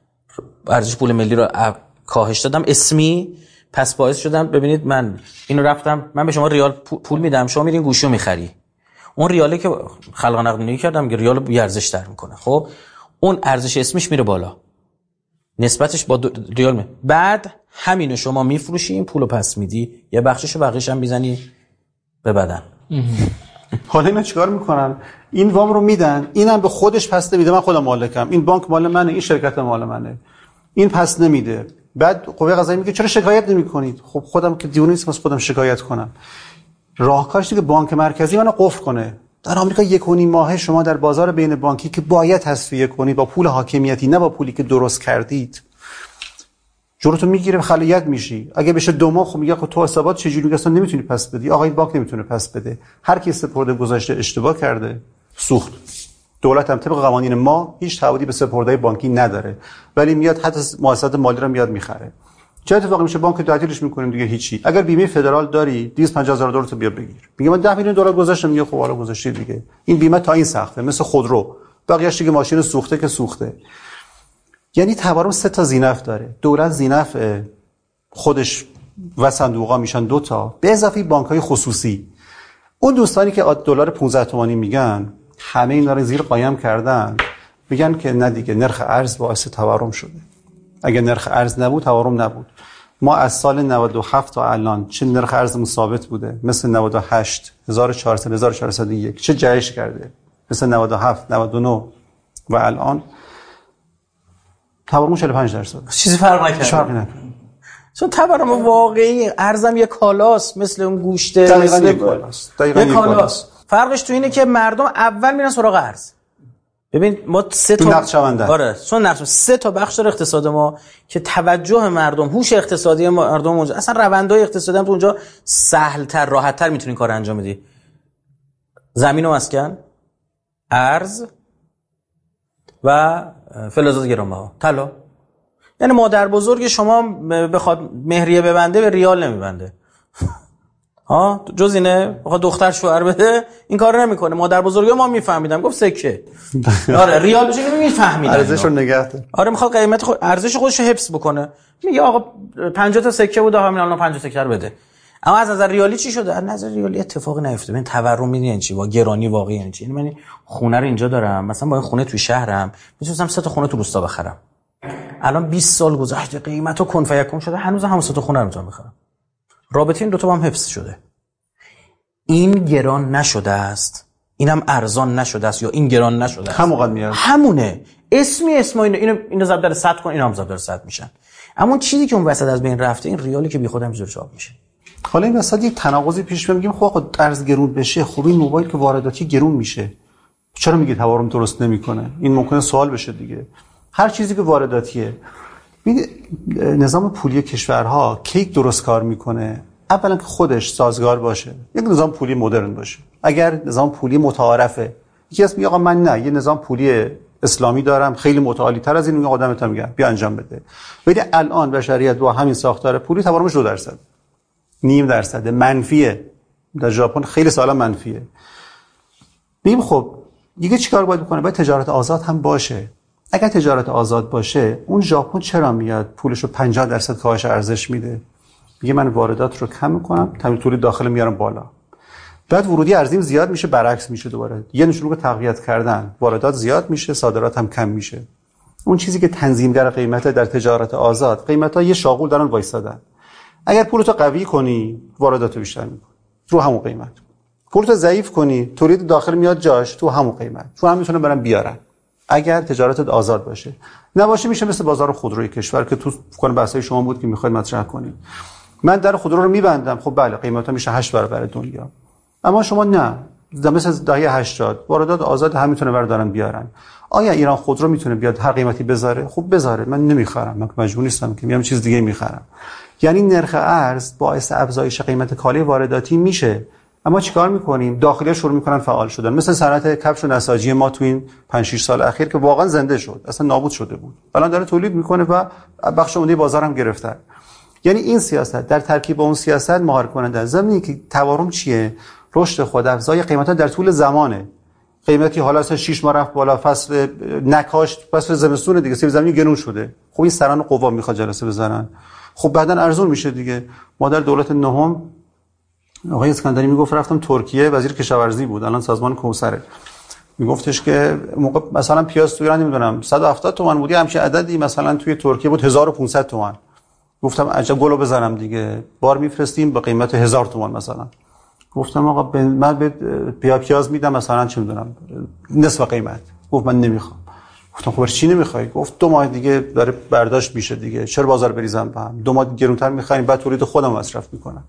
ارزش پول ملی رو کاهش دادم اسمی، پس باعث شدم ببینید من اینو رفتم، من به شما ریال پول میدم، شما میرین گوشیو میخری. اون ریالی که خلق نقدینگی کردم که ریال بی ارزش تر میکنه، خب اون ارزش اسمیش میره بالا، نسبتش با ریال می. بعد همینو شما میفروشی، این پولو پس میدی، یه بخششو بقیه‌ش هم میزنی به بدن. حالا اینا چیکار میکنن؟ این وام رو میدن، اینم به خودش پس نمیده، من خودم مالکم، این بانک مال منه، این شرکت مال منه، این پس نمیده. بعد قوه قضاییه میگه چرا شکایت نمیکنید؟ خب خودم که دیونه نیستم خودم شکایت کنم. راهکارش دیگه بانک مرکزی منو قفل کنه. در آمریکا 1.5 ماهه شما در بازار بین بانکی که باید تصفیه کنید با پول حاکمیتی، نه با پولی که درست کردید، جورتو میگیره، خلیت میشی. اگه بشه 2 ماه خب میگه خب تو حسابات چجوری میگه اصلا نمیتونی پس بدی، آقا این بانک نمیتونه پس بده، هر کی سپرده گذاشته اشتباه کرده، سوخت. دولت هم طبق قوانین ما هیچ تعهدی به سپرده‌های بانکی نداره، ولی میاد حتی مؤسسات مالی رو میاد میخره. چه اتفاقی میشه؟ بانک تعطیلش میکنیم دیگه، هیچی. اگر بیمه فدرال داری $250,000 تو بیا بگیر. میگه من $10 میلیون گذاشتم، میگه خب حالا گذاشتی دیگه، این بیمه تا این سخته، مثل خودرو، بقیه‌اش دیگه ماشین سوخته که سوخته. یعنی تورم 3 تا زینف داره. دولت زینف خودش و صندوقا میشن 2 تا، به اضافه بانک‌های خصوصی. اون دوستانی که دلار 15 تومانی میگن، همه اینا رو زیر قایم کردن، میگن که نه دیگه نرخ ارز باعث تورم شده. اگه نرخ ارز نبود تورم نبود. ما از سال 97 تا الان چه نرخ ارزمون ثابت بوده، مثل 98 1400 1401 چه جهش کرده، مثل 97 99 و الان تورم 45%. چیزی فرق نکرده. فرقی نکرده. چون تورم واقعی ارزم یک کالاست، مثل اون گوشت، مثل یک کالاست. دقیقاً کالاست. فرقش تو اینه که مردم اول میرن سراغ ارز. ببین ما 3 تا آره، چون 3 تا بخش داره اقتصاد ما که توجه مردم، هوش اقتصادی مردم اونجا، اصلا روندهای اقتصادی هم تو اونجا سهل‌تر، راحت‌تر میتونی کار انجام بدی. زمین و مسکن، ارز و فلزات گرانبها، طلا. یعنی مادر بزرگ شما بخواد مهریه ببنده به ریال نمیبنده. ها جز اینه بخواد دختر شوهر بده این کارو نمیکنه. مادر بزرگ ما میفهمیدم گفت سکه. آره ریال بشه نمیفهمیدم. ارزشو نگه داره. آره میخواد قیمت ارزش خودش رو حفظ بکنه. میگه آقا 50 تا سکه بود همین الان 50 سکه رو بده. اما از نظر ریالی چی شده؟ از نظر ریالی اتفاقی نیفتاده. من تورم میدونین چی؟ با گرانی واقعی یعنی چی؟ یعنی من خونه رو اینجا دارم، مثلا با این خونه توی شهرم میتونم 3 تا خونه تو روستا بخرم. الان 20 سال گذشته قیمت و کن فیکون شده، هنوز هم 3 تا خونه رو میتونم بخرم. رابطه این دو تا با هم حفظ شده. این گران نشده است، اینم ارزان نشده است، یا این گران نشده است. همون میاد. همونه. اسم اینو ضرب در 100 کن، اینا هم ضرب در 100 میشن. اما چیزی که اون وسط از بین رفته این ریالی که بیخود همینجوری چاپ میشه. حالا این وسط یک تناقضی پیش میاد، میگیم خب آقا ارز گرون بشه، خب این موبایل که وارداتی گرون میشه، چرا میگید تورم درست نمیکنه؟ این ممکنه سوال بشه دیگه. هر چیزی که وارداتیه، نظام پولی کشورها کیک درست کار میکنه. اولا که خودش سازگار باشه، یک نظام پولی مدرن باشه. اگر نظام پولی متعارفه، یکی از میگه آقا من نه، یه نظام پولی اسلامی دارم خیلی متعالی تر از این، میگه آدمت میگه بیا انجام بده. ولی الان بشریت با همین ساختار پولی تورمش 2%، 0.5% منفیه. در ژاپن خیلی سالا منفیه. میگیم خب دیگه چیکار باید بکنه؟ باید تجارت آزاد هم باشه. اگر تجارت آزاد باشه، اون ژاپن چرا میاد پولشو 50% کاهش ارزش میده؟ میگه من واردات رو کم میکنم، تولید داخل میارم بالا. بعد ورودی ارزیم زیاد میشه، برعکس میشه دوباره. یه شروع به تقویت کردن، واردات زیاد میشه، صادرات هم کم میشه. اون چیزی که تنظیمگر قیمت در تجارت آزاد، قیمتا یه شاغول دارن وایسادن. اگر پولتو قوی کنی، وارداتو بیشتر میکنی رو همون قیمت. پولتو ضعیف کنی، تولید داخل میاد جاش تو همون قیمت. تو هم میتونن برن بیارن. اگر تجارت آزاد باشه، نباشه میشه مثل بازار خودروی کشور که تو فکر بحثای شما بود که میخواید مطرح کنید. من در خودرو رو میبندم، خب بله قیمتا میشه 8 برابر دنیا. اما شما نه، مثل دهه 80 واردات آزاد هم میتونه بردارن بیارن. آیا ایران خودرو میتونه بیاد هر قیمتی بذاره؟ خب بذاره، من نمیخرم، من مجبور نیستم که میام چیز دیگه میخرم. یعنی نرخ ارز باعث افزایش قیمت کالای وارداتی میشه. اما چیکار میکنیم؟ داخلی شروع میکنن فعال شدن، مثل صنعت کفش و نساجی ما تو این 5-6 سال اخیر که واقعا زنده شد، اصلا نابود شده بود، الان داره تولید میکنه و بخش عمده بازار هم گرفته. یعنی این سیاست در ترکیب با اون سیاست مهار کننده است. زمینی که تورم چیه؟ رشد خودافزای قیمتا در طول زمانه. قیمتی حالا از 6 ماه رفت بالا، فصل نکاشت، فصل زمستون دیگه سیب زمینی گرون شده. خب این سران قوا میخواد جلسه بزنن، خب بعدن ارزون میشه دیگه. ما در دولت نهم آقای اسکندری میگفت رفتم ترکیه، وزیر کشاورزی بود، الان سازمان کوثره، میگفتش که موقع مثلا پیاز تو ایران نمیدونم 170 تومان بودی، همچین عددی مثلا توی ترکیه بود 1500 تومان. گفتم عجب گلو بزنم دیگه، بار میفرستیم به قیمت 1000 تومان مثلا. گفتم آقا من به پیاز میدم مثلا چه میدونم نصف قیمت. گفت من نمیخوام. گفتم خب چی نمیخوای؟ گفت 2 ماه دیگه داره برداشت میشه دیگه، چرا بازار بریزم به هم؟ 2 ماه گرونتر میخوایم، بعد تولید خودم مصرف میکنم.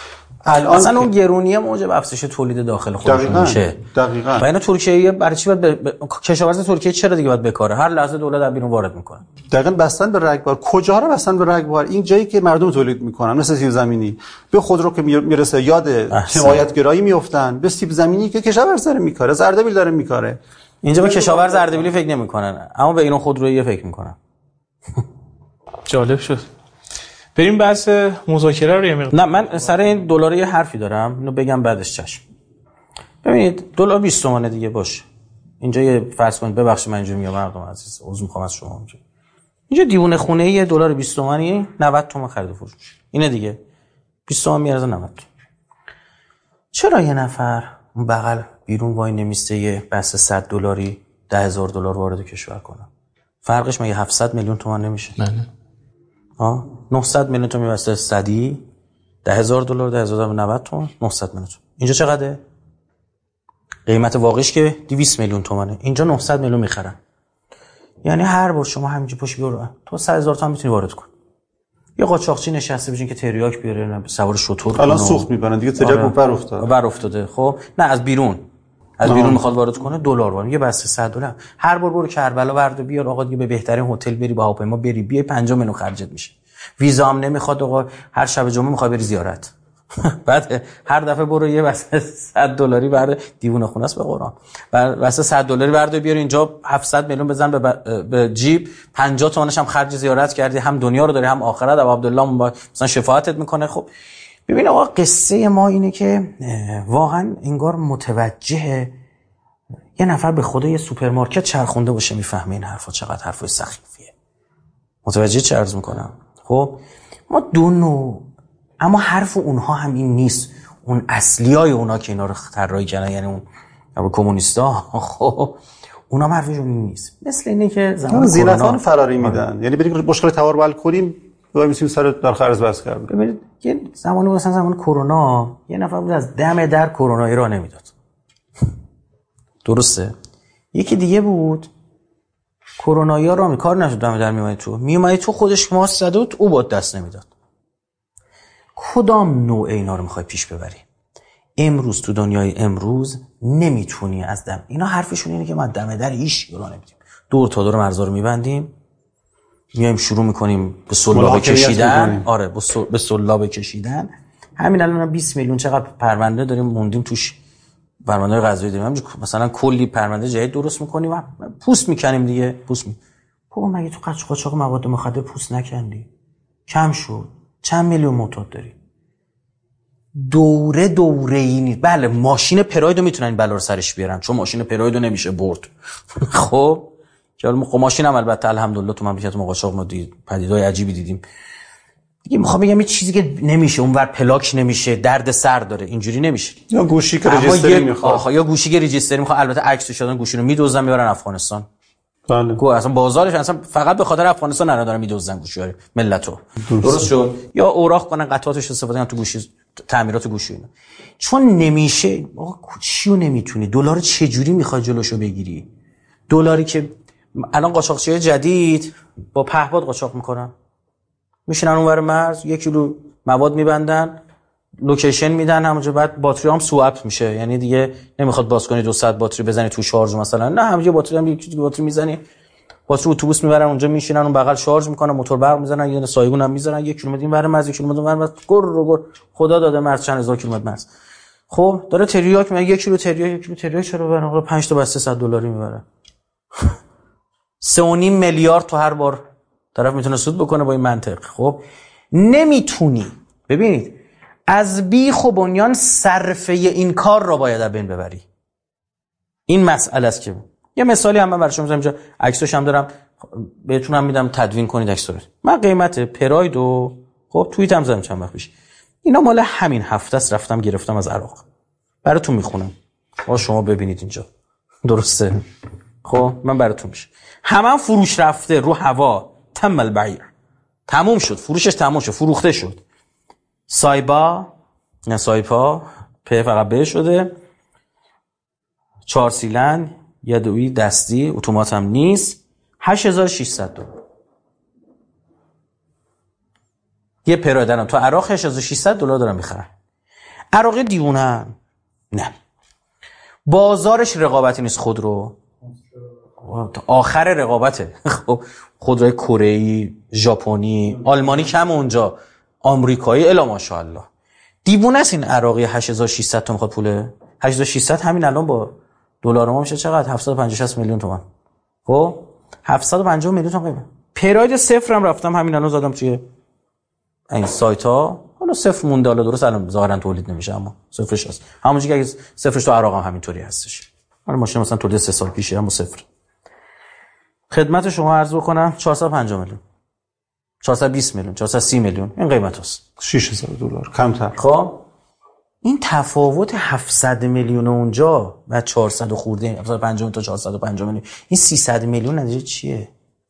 الان اصلا اون گرونیه موجب افزایش تولید داخل خودشون میشه. دقیقاً. و اینا ترکیه برای چی باید کشاورز ترکیه چرا دیگه باید بکاره؟ هر لحظه دولت از بیرون وارد میکنه. دقیقاً بستن به رگبار. کجا رو بستن به رگبار؟ این جایی که مردم تولید میکنن، مثل سیب زمینی. به خودرو که میرسه یاد حمایتگرایی میافتن، به سیب زمینی که کشاورز داره میکاره، زردبیل داره میکاره. اینجا به کشاورز زردبیلی فکر نمیکنن، اما به اینا خودرویی فکر میکنن. جالب شد. بریم بحث مذاکره رو یه مقدار. نه من سر این دلار یه حرفی دارم، اینو بگم بعدش چشم. ببینید دلار 20 تومانه دیگه باشه. اینجا یه فرض کنید، ببخشید من اینجوری میگم مردم عزیز، عذر میخوام از شما. اینجا دیوونه خونه یه دلار 20 تومانی 90 تومان خرید و فروش میشه. اینه دیگه. 20 تومان میارزه 90 تومان. چرا یه نفر اون بغل بیرون وای نمیسته یه بس 100 دلاری 10000 دلار وارد کشور کنه؟ فرقش مگه 700 میلیون تومان نمیشه؟ نه. 900 میلیون تومان میبسته صدی 10000 دلار 10090 تومان 900 میلیون تومان. اینجا چقدره؟ قیمت واقعیش که 200 میلیون تومانه، اینجا 900 میلیون میخرن. یعنی هر بار شما همینجوری پشت بیارو تو 100000 تومان میتونی وارد کنی. یه قاچاقچی نشسته بشین که تریاک بیاره، سوار شتر الان سوخت میکنن دیگه، تریاک بر افتاده. خب نه از بیرون میخواد وارد کنه، دلار وارد میگه بس 100 دلار. هر بار برو کربلا ورد بیار آقا دیگه، به بهترین هتل بری، با هواپیما بری، بیای 5 میلیون خرجت میشه. ویزا هم نمیخواد آقا، هر شب جمعه میخوای بری زیارت. بعد هر دفعه برو یه واسه $100 برد، دیوونه خونه است به قرآن، واسه $100 برد بیار اینجا 700 میلیون بزن به جیب، 50 تومنش هم خرج زیارت کردی، هم دنیا رو داری هم آخرت. ابو عبدالله مثلا شفاعتت میکنه. خب ببین آقا قصه ما اینه که واقعا انگار متوجه یه نفر به خدا یه سوپرمارکت چرخونده باشه میفهمه این حرفا چقدر حرفای سخیفیه. متوجه چه عرض میکنم؟ خب ما دو نوع، اما حرف اونها هم این نیست، اون اصلیای اونا که اینا رو طراحی کردن، یعنی اون کمونیستا، خب اونا حرفشون این نیست. مثل اینه که زمان زینتان فراری میدن، یعنی بریم مشکل تورم حل کنیم وای میسیم سر در خرز بس کرد. ببینید یه زمانی مثلا زمان کرونا یه نفر بود از دم در کرونایی را نمیداد، درسته؟ یکی دیگه بود کرونایی را کار نشد، دم در میومد تو خودش ماسک زده بود، او بود دست نمیداد. کدام نوع اینا رو میخوای پیش ببری؟ امروز تو دنیای امروز نمیتونی از دم، اینا حرفشون اینه که ما دم در هیچ را نمیدیم، دور تا دور مرزا رو میبندیم، میایم شروع میکنیم به سلابه کشیدن. آره به سلابه کشیدن. همین الان 20 میلیون چقدر پرونده داریم موندیم توش، پرونده قضایی داریم، مثلا کلی پرونده جدید درست میکنیم و پوست میکنیم دیگه. پوست بابا مگه تو قاچاق مواد مخدر پوست نکندی؟ کم شد. چند میلیون معتاد داری؟ دوره ای نیست. بله ماشین پراید رو میتونن این بلا رو سرش بیارن، چون ماشین پراید رو نمیشه برد. خب که حالا ماشین هم البته الحمدلله تو مملکت ما قاچاق ما پدیدهای عجیبی دیدیم دیگه. میخوام بگم یه چیزی که نمیشه، اونور پلاک نمیشه، درد سر داره، اینجوری نمیشه. یا گوشی که رجیستری میخواد، یا گوشی که رجیستری میخواد. البته عکسش شدن گوشی رو میدوزن میبرن افغانستان. بله کو اصلا بازارش اصلا فقط به خاطر افغانستان نرا دارن میدوزن گوشی‌ها ملتو. درست شد. یا اوراق کنن قطعاتش استفاده کنن تو گوشی، تعمیرات گوشی اینا. چون نمیشه آقا، چیو نمیتونی، دلار چه جوری میخوای جلوشو بگیری؟ دلاری که الان قاچاقچیای جدید با پهپاد قاچاق میکنن، میشینن اونور مرز 1 کیلو مواد میبندن، لوکیشن میدن همونجا، بعد باتری هم سواب میشه، یعنی دیگه نمیخواد باز کنی 200 باتری بزنی تو شارژ مثلا، نه همونجا باتری هم 1 باتری میزنی، باتری اتوبوس میبرن اونجا میشینن اون بغل شارژ میکنن، موتور برق میزنن، یه سایگون هم میزنن، 1 کیلومتر اینور مرز 1 کیلومتر اونور مرز، گر خدا داده مرز چند هزار کیلومتر مرز. خب داره تریاک میگه 1 کیلو تریاک چرا ببرن آقا 5 تا بسته $100 میبره. 3.5 میلیارد تو هر بار طرف میتونه سود بکنه با این منطق. خب نمیتونی. ببینید از بیخ و بنیان صرفه این کار را باید از بین ببری. این مسئله است که یه مثالی هم من برای شما میذارم اینجا، عکسش هم دارم بهتون هم میدم تدوین کنید عکس رو. من قیمت پراید و خب توییت هم زدم چند وقت پیش، اینا مال همین هفته است، رفتم گرفتم از عراق، براتون میخونم آقا شما ببینید اینجا، درسته؟ خب من براتون میشه همه فروش رفته رو هوا، تم البعیر، تموم شد فروشش، تموم شد، فروخته شد. سایپا په فقط به شده، 4 سیلند، یدویی دستی، اتومات هم نیست، $8,600. یه پراید تو عراق $8,600 دارن میخرن. عراقی دیوونه نه، بازارش رقابتی نیست، خودرو آخر رقابته. خب خودروی کره‌ای، ژاپنی، آلمانی کم اونجا، آمریکایی الا ماشاءالله. دیوونه است این عراقی 8,600 تا میخواد پوله. 8,600 همین الان با دلار ما میشه چقدر؟ 750 میلیون تومان. خب 750 میلیون تومان قیمت. پراید صفر هم رفتم همین الان زدم توی این سایت ها، حالا صفر مونده، حالا درست الان ظاهرا تولید نمیشه اما صفرش هست، همونجوری که اگه صفرش تو عراق هم همینطوری هستش. حالا ماشین مثلا تولید 3 سال پیشه اما صفر. خدمت شما عرض بکنم 450 میلیون، 420 میلیون، 430 میلیون این قیمت هست. $6,000 کمتر. خب این تفاوت 700 میلیون اونجا و 400 خورده، 750 تا 450 میلیون، این 300 میلیون نتیجه چیه؟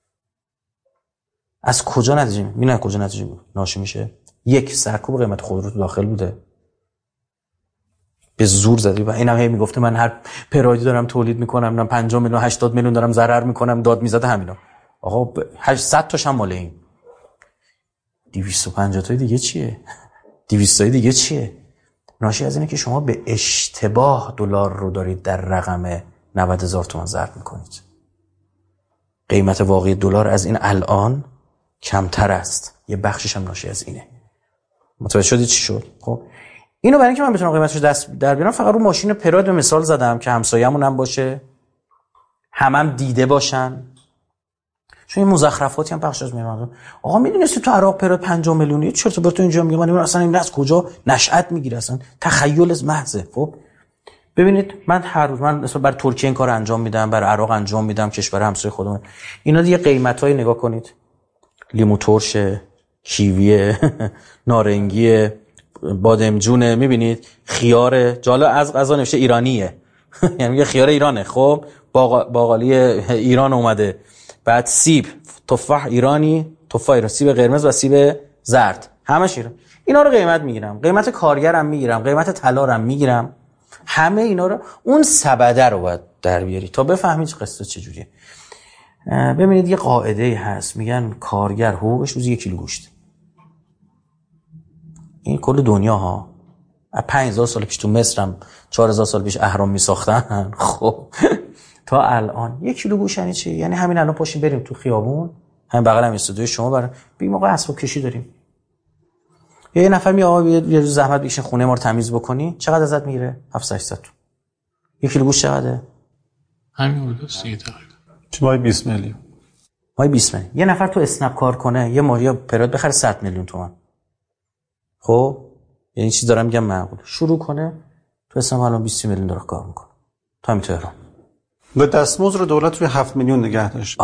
از کجا نتیجه میبینه؟ کجا نتیجه ناشی میشه؟ یک، سرکوب قیمت خودرو تو داخل بوده، به زور زدی و اینم هی میگفته من هر پرایدی دارم تولید میکنم، من 50 میلیون 80 میلیون دارم ضرر میکنم، داد میزده همینا. آقا 800 تاش هم مال این، 250 تای دیگه چیه؟ 200 تای دیگه چیه؟ ناشی از اینه که شما به اشتباه دلار رو دارید در رقم 90,000 تومان ضرب میکنید. قیمت واقعی دلار از این الان کمتر است، یه بخشش هم ناشی از اینه. متوجه شدید چی شد؟ خب اینو برای اینکه من بتونم قیمتش دست در بیارم فقط رو ماشین پراد به مثال زدم که همسایه‌مون هم باشه، همم دیده باشن. چون این مزخرفاتی هم پخش از میاد. آقا میدونستی تو عراق پراد 50 میلیونیه؟ چرت و پرت اینجا میگه. من اصلا این از کجا نشأت میگیره؟ اصلا تخیل از محضه. خب ببینید من هر روز مثلا برای ترکیه این کارو انجام میدم، برای عراق انجام میدم، کشور همسایه خودمون. اینا دیگه قیمتای نگاه کنید. لیمو ترشه، کیویه، نارنگیه، بادمجونه، میبینید خیار جالب از غذا نوشته ایرانیه. یعنی میگه خیار ایرانه. خب باقالی ایران اومده. بعد سیب، تفاح ایرانی، سیب قرمز و سیب زرد، همش ایران. اینا رو قیمت میگیرم، قیمت کارگرم میگیرم، قیمت طلا رو میگیرم. همه اینا رو اون سبده رو باید در بیاری تا بفهمید قصه چجوریه. ببینید یه قاعده هست میگن کارگر حقوقش روزی 1 کیلو گوشت. این کل دنیا ها. 5000 سال پیش تو مصر هم 4000 سال پیش اهرام میساختن. خب تا الان 1 کیلو گوشت یعنی چی؟ یعنی همین الان پاشیم بریم تو خیابون، همین بغل هم استودیوی شما بریم بگیم آقا اسباب کشی داریم. یه نفر میگه آقا یه روز زحمت بکشین خونه ما رو تمیز بکنی، چقدر ازت میگیره؟ 700 تومن. 1 کیلو گوشت چقدره؟ همین بود دیگه تقریبا. مای 20 میلیون. مای 20 میلیون. یه نفر تو اسنپ کار کنه، یه ماهی پراد بخره 100 میلیون تومان. خب یعنی چی دارم میگم معقول. شروع کنه تو اسنپ الان 20 میلیون داره کار میکنه. تا همین تهران. و دستمزد رو دولت روی 7 میلیون نگه داشت.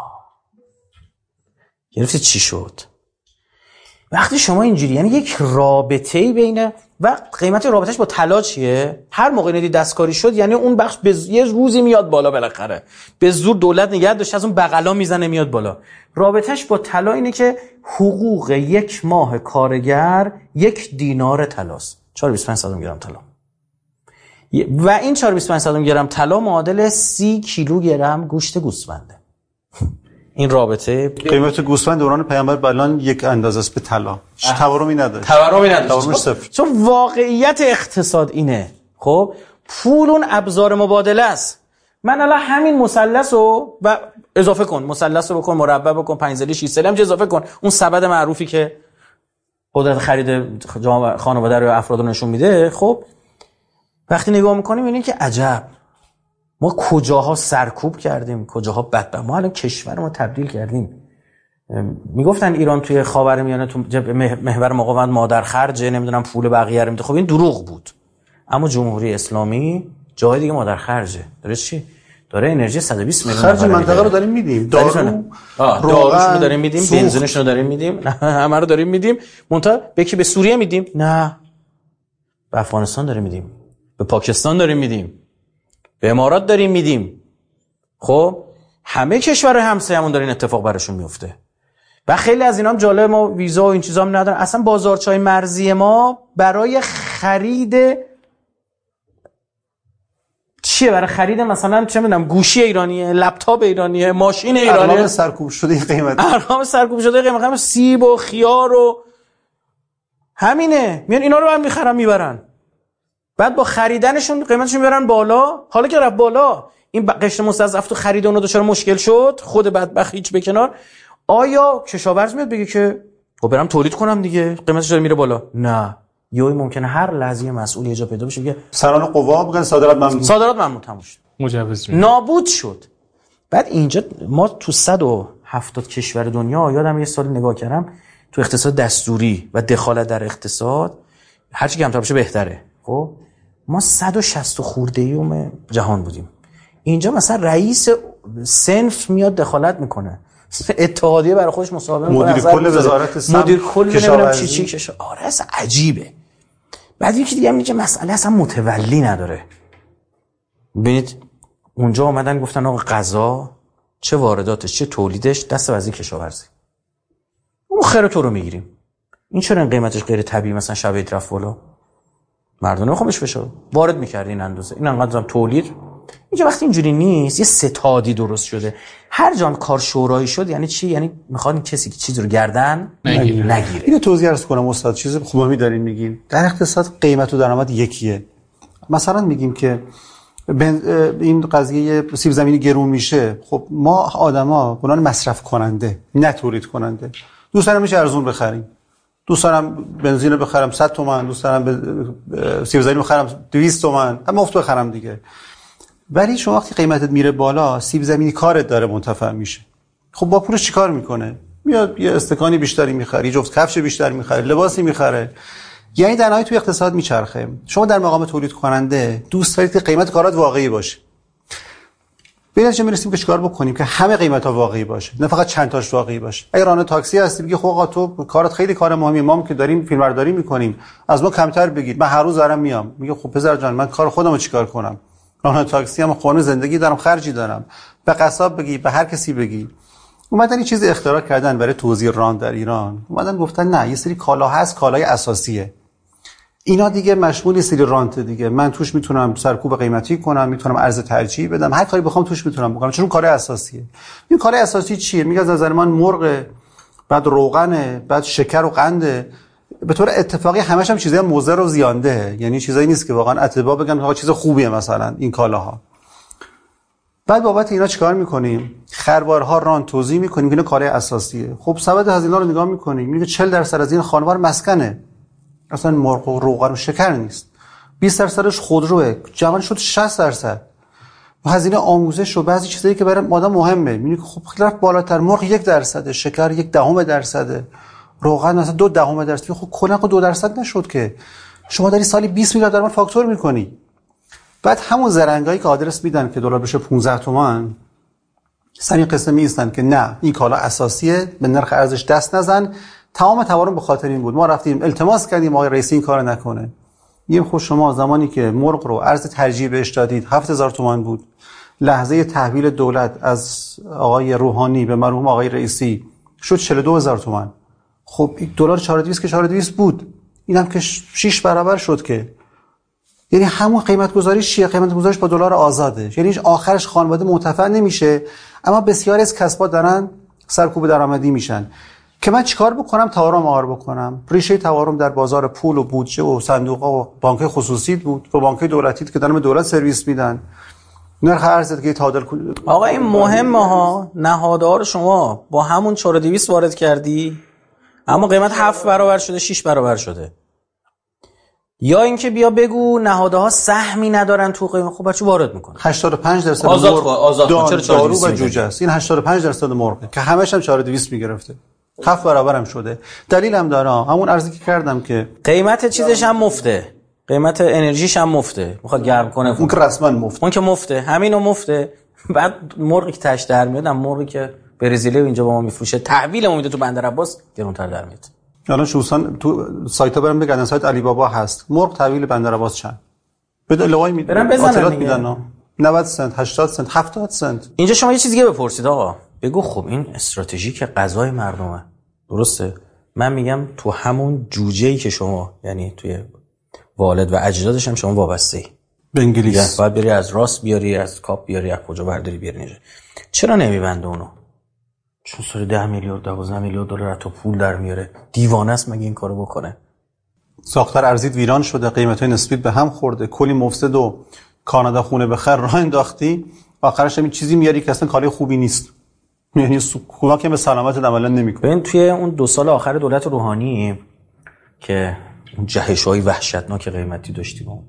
گرفتی چی شد؟ وقتی شما اینجوری یعنی یک رابطه‌ای بین و قیمت رابطهش با طلا چیه؟ هر موقع ندی دستکاری شد یعنی اون بخش یه روزی میاد بالا بالاخره. به زور دولت نگه داشت از اون بغلا میزنه میاد بالا. رابطهش با طلا اینه که حقوق 1 ماه کارگر 1 دینار طلاست. 4.25 گرم طلا. و این 4.25 گرم طلا معادل 30 کیلوگرم گوشت گوسفنده. این رابطه قیمت گوسفند دوران پیامبر بلان 1 اندازه است به طلا. تورمی نداره. تورمش صفر. چون واقعیت اقتصاد اینه. خب پول اون ابزار مبادله است. من الان همین مثلث رو و اضافه کن، مثلث رو بکن مربع بکن 5 ضلع 6 ضلع هم اضافه کن. اون سبد معروفی که قدرت خرید خانواده رو افراد رو نشون میده. خب وقتی نگاه میکنیم میبینیم که عجب ما کجاها سرکوب کردیم، کجاها بدبخت. ما الان کشور ما تبدیل کردیم. میگفتن ایران توی خاورمیانه تو محور مقاومت مادر خرجه، نمیدونم پول بقیه رو میده. خب این دروغ بود. اما جمهوری اسلامی جای دیگه مادر خرجه. داره چی؟ داره انرژی 120 میلیون خرج منطقه رو داریم میدیم. داروشون رو داریم میدیم، بنزینشون رو داریم میدیم، همه رو داریم میدیم. منتها به سوریه میدیم؟ نه. به افغانستان داریم میدیم. به پاکستان داریم میدیم. به امارات داریم میدیم. خب همه کشورهای همسایه‌مون داره این اتفاق براشون میفته. و خیلی از اینا هم جالب، ما ویزا و این چیزا هم ندارن. اصلا بازارچای مرزی ما برای خرید چیه؟ برای خرید مثلا چه میدونم گوشی ایرانیه، لپتاپ ایرانیه، ماشین ایرانیه. ارقام سرکوب شده قیمت. ارقام سرکوب شده قیمت. سیب و خیار و همینه. میان اینا رو هم میخرن میبرن. بعد با خریدنشون قیمتشون میبرن بالا. حالا که رفت بالا این قشر مستضعف تو خرید اونو دچار مشکل شد، خود بدبخت هیچ به کنار. آیا کشاورز میاد بگه که خب برم تولید کنم دیگه قیمتش داره میره بالا؟ نه. یهو ممکنه هر لحظه مسئول یه جا پیدا بشه بگه سران قوا میگن صادرات ممنوع تموم شد، مجوز نابود شد. بعد اینجا ما تو 170 کشور دنیا، یادم یه سال نگاه کردم تو اقتصاد دستوری و دخالت در اقتصاد هرچی کمتر بشه بهتره. خب ما 160 خورده‌ایوم جهان بودیم. اینجا مثلا رئیس صنف میاد دخالت میکنه، اتحادیه برای خودش مصاحبه میکنه، مدیر کل وزارت مدیر کل نمیدونم چی کشه. آره اصلا عجیبه. بعد یکی دیگه میگه مسئله اصلا متولی نداره. ببینید اونجا اومدن گفتن آقا غذا چه وارداتش چه تولیدش دست وزیر کشاورزی، اون خیر تو رو میگیریم. این چرا این قیمتش غیر طبیعی مثلا شبیه رفت بالا؟ مردم نمیخوامش بشه، وارد می‌کردی این اندازه، این انقدرام تولید. اینجا وقتی اینجوری نیست، یه ستادی درست شده. هر جان کار شورایی شد یعنی چی؟ یعنی میخوان کسی که چیزی رو گردن نگیره. اینو توضیح عرض کنم استاد، چیز خوبی دارین میگین. در اقتصاد قیمت و درآمد یکیه. مثلا میگیم که این قضیه سیب زمینی گرون میشه، خب ما آدما به عنوان مصرف کننده نه تولید کننده دوست داریم میشه ارزون بخریم. دوست دارم بنزین بخرم 100 تومان، دوست دارم سیب زمینی بخرم 200 تومان، هم مفت بخرم دیگه. ولی شما وقتی قیمتت میره بالا، سیب زمینی کارت داره منتفع میشه. خب با پولش چیکار میکنه؟ میاد یه استکانی بیشتری میخره، یه جفت کفش بیشتر میخره، لباسی میخره. یعنی در نهایت توی اقتصاد میچرخه. شما در مقام تولید کننده دوست دارید که قیمت کارات واقعی باشه. ببینید چه میرسیم که چیکار بکنیم که همه قیمتا واقعی باشه، نه فقط چند تاش واقعی باشه. اگه راننده تاکسی هستی بگی خب آقا تو کارت خیلی کار مهمیه، ما که داریم فیلمبرداری میکنیم از ما کمتر بگیر، من هر روز دارم میام. میگه خب پسر جان من کار خودمو چیکار کنم؟ راننده تاکسی هم خونه زندگی دارم، خرجی دارم. به قصاب بگی، به هر کسی بگی. اومدن این چیزی اختراع کردن برای توزیع رانت در ایران. اومدن گفتن نه، یه سری کالا هست، کالای اساسیه. اینا دیگه مشمول یه سری رانت دیگه. من توش میتونم سرکوب قیمتی کنم، میتونم عرض ترجیحی بدم، هر کاری بخوام توش میتونم بکنم، چون کار اساسیه. این کار اساسی چیه؟ میگه از نظر من مرغ، بعد روغن، بعد شکر و قند. به طور اتفاقی همش هم چیزای مضر و زیانده، یعنی چیزایی نیست که واقعا اتباع بگن آقا چیز خوبیه مثلا این کالاها. بعد بابت اینا چیکار میکنیم؟ خروارها رانت توزیع میکنیم که اینا کار اساسیه. خب سبد هزینه رو نگاه میکنیم، میگه 40% از این خانوار مسکنه، اصلا مرغ و روغن و شکر نیست. 20%ش خودروه، جمعش شد 60%. و هزینه آموزش و بعضی چیزایی که برای آدم مهمه، میگه خب خیلی بالاتر. مرغ 1%، شکر 0.1%، روغن مثلا 0.2%. خب کلا 2% نشد که. شما داری سالی 20 میلیارد درآمد فاکتور میکنی. بعد همون زرنگایی که آدرس میدن که دلار بشه 15 تومان، سن این قسم میستن که نه این کالا اساسیه، به نرخ ارزش دست نزن. تمام تورم به خاطر این بود. ما رفتیم التماس کردیم آقای رئیسی این کارو نکنه. میگیم خب شما زمانی که مرغ رو ارز ترجیح بهش دادید 7000 تومان بود، لحظه تحویل دولت از آقای روحانی به مرحوم آقای رئیسی شد 42000 تومان. خب دلار 4200 که 4200 بود، اینم که 6 برابر شد که. یعنی همون قیمت گذاری چیه؟ قیمت گذاریش با دلار آزاده. یعنی آخرش خانواده منتفع نمیشه، اما بسیاری از کسب‌ها دارن سرکوب درآمدی میشن. که من چیکار بکنم؟ تورم آور بکنم. ریشه تورم در بازار پول و بودجه و صندوق‌ها و بانک‌های خصوصی بود و بانک‌های دولتی که دارن به دولت سرویس میدن. نرخ ارز که تعادل. آقا این مهمه ها. نهادها رو شما با همون 4200 وارد کردی، اما قیمت 7 برابر شده، 6 برابر شده. یا اینکه بیا بگو نهادها سهمی ندارن تو قیمت. خب بچه وارد میکنه 85% آزاد دارو و جوجه است. این 85% مرغه که همش هم 4200 میگرفته، 7 برابرم شده. دلیلم داره، همون ارزی که کردم که قیمت چیزش هم مفته، قیمت انرژیش هم مفته، میخواد گرم کنه. اون که رسما مفته، اون که مفته، همینو مفته. بعد مرغی که تاش در میاد، مرغی که برزیلی اینجا با ما میفروشه تحویلمون میده تو بندر عباس گرونتر در میاد. الان شوسان تو سایت‌ها برام بگردن، سایت علی بابا هست، مرغ تحویل بندر عباس چند بده لوای میدن، اطلاعات میدن 90 سنت، 80 سنت، 70 سنت. اینجا شما یه چیز دیگه بپرسید آقا، بگو خب این استراتژیک غذای مردمه، درسته؟ من میگم تو همون جوجه‌ای که شما، یعنی توی والد و اجدادش هم شما وابسته‌ای به انگلیس، باید بری از راست بیاری، از کاپ بیاری، از کجا برداری بیاری اینجا. چرا نمیبنده اونو؟ چون سال 10 میلیارد 12 میلیارد دلار تو پول در میاره. دیوانه است مگه این کارو بکنه؟ ساختار ارزی ویران شده، قیمت‌های نسبی به هم خورده، کلی مفسد و کانادا خونه بخر راه انداختی، آخرش هم چیزی میاری که اصلا کاری خوبی نیست. یعنی کمک به سلامت عملا نمیکنه. ببین توی اون 2 سال آخر دولت روحانی که اون جهش‌های وحشتناک قیمتی داشتیم،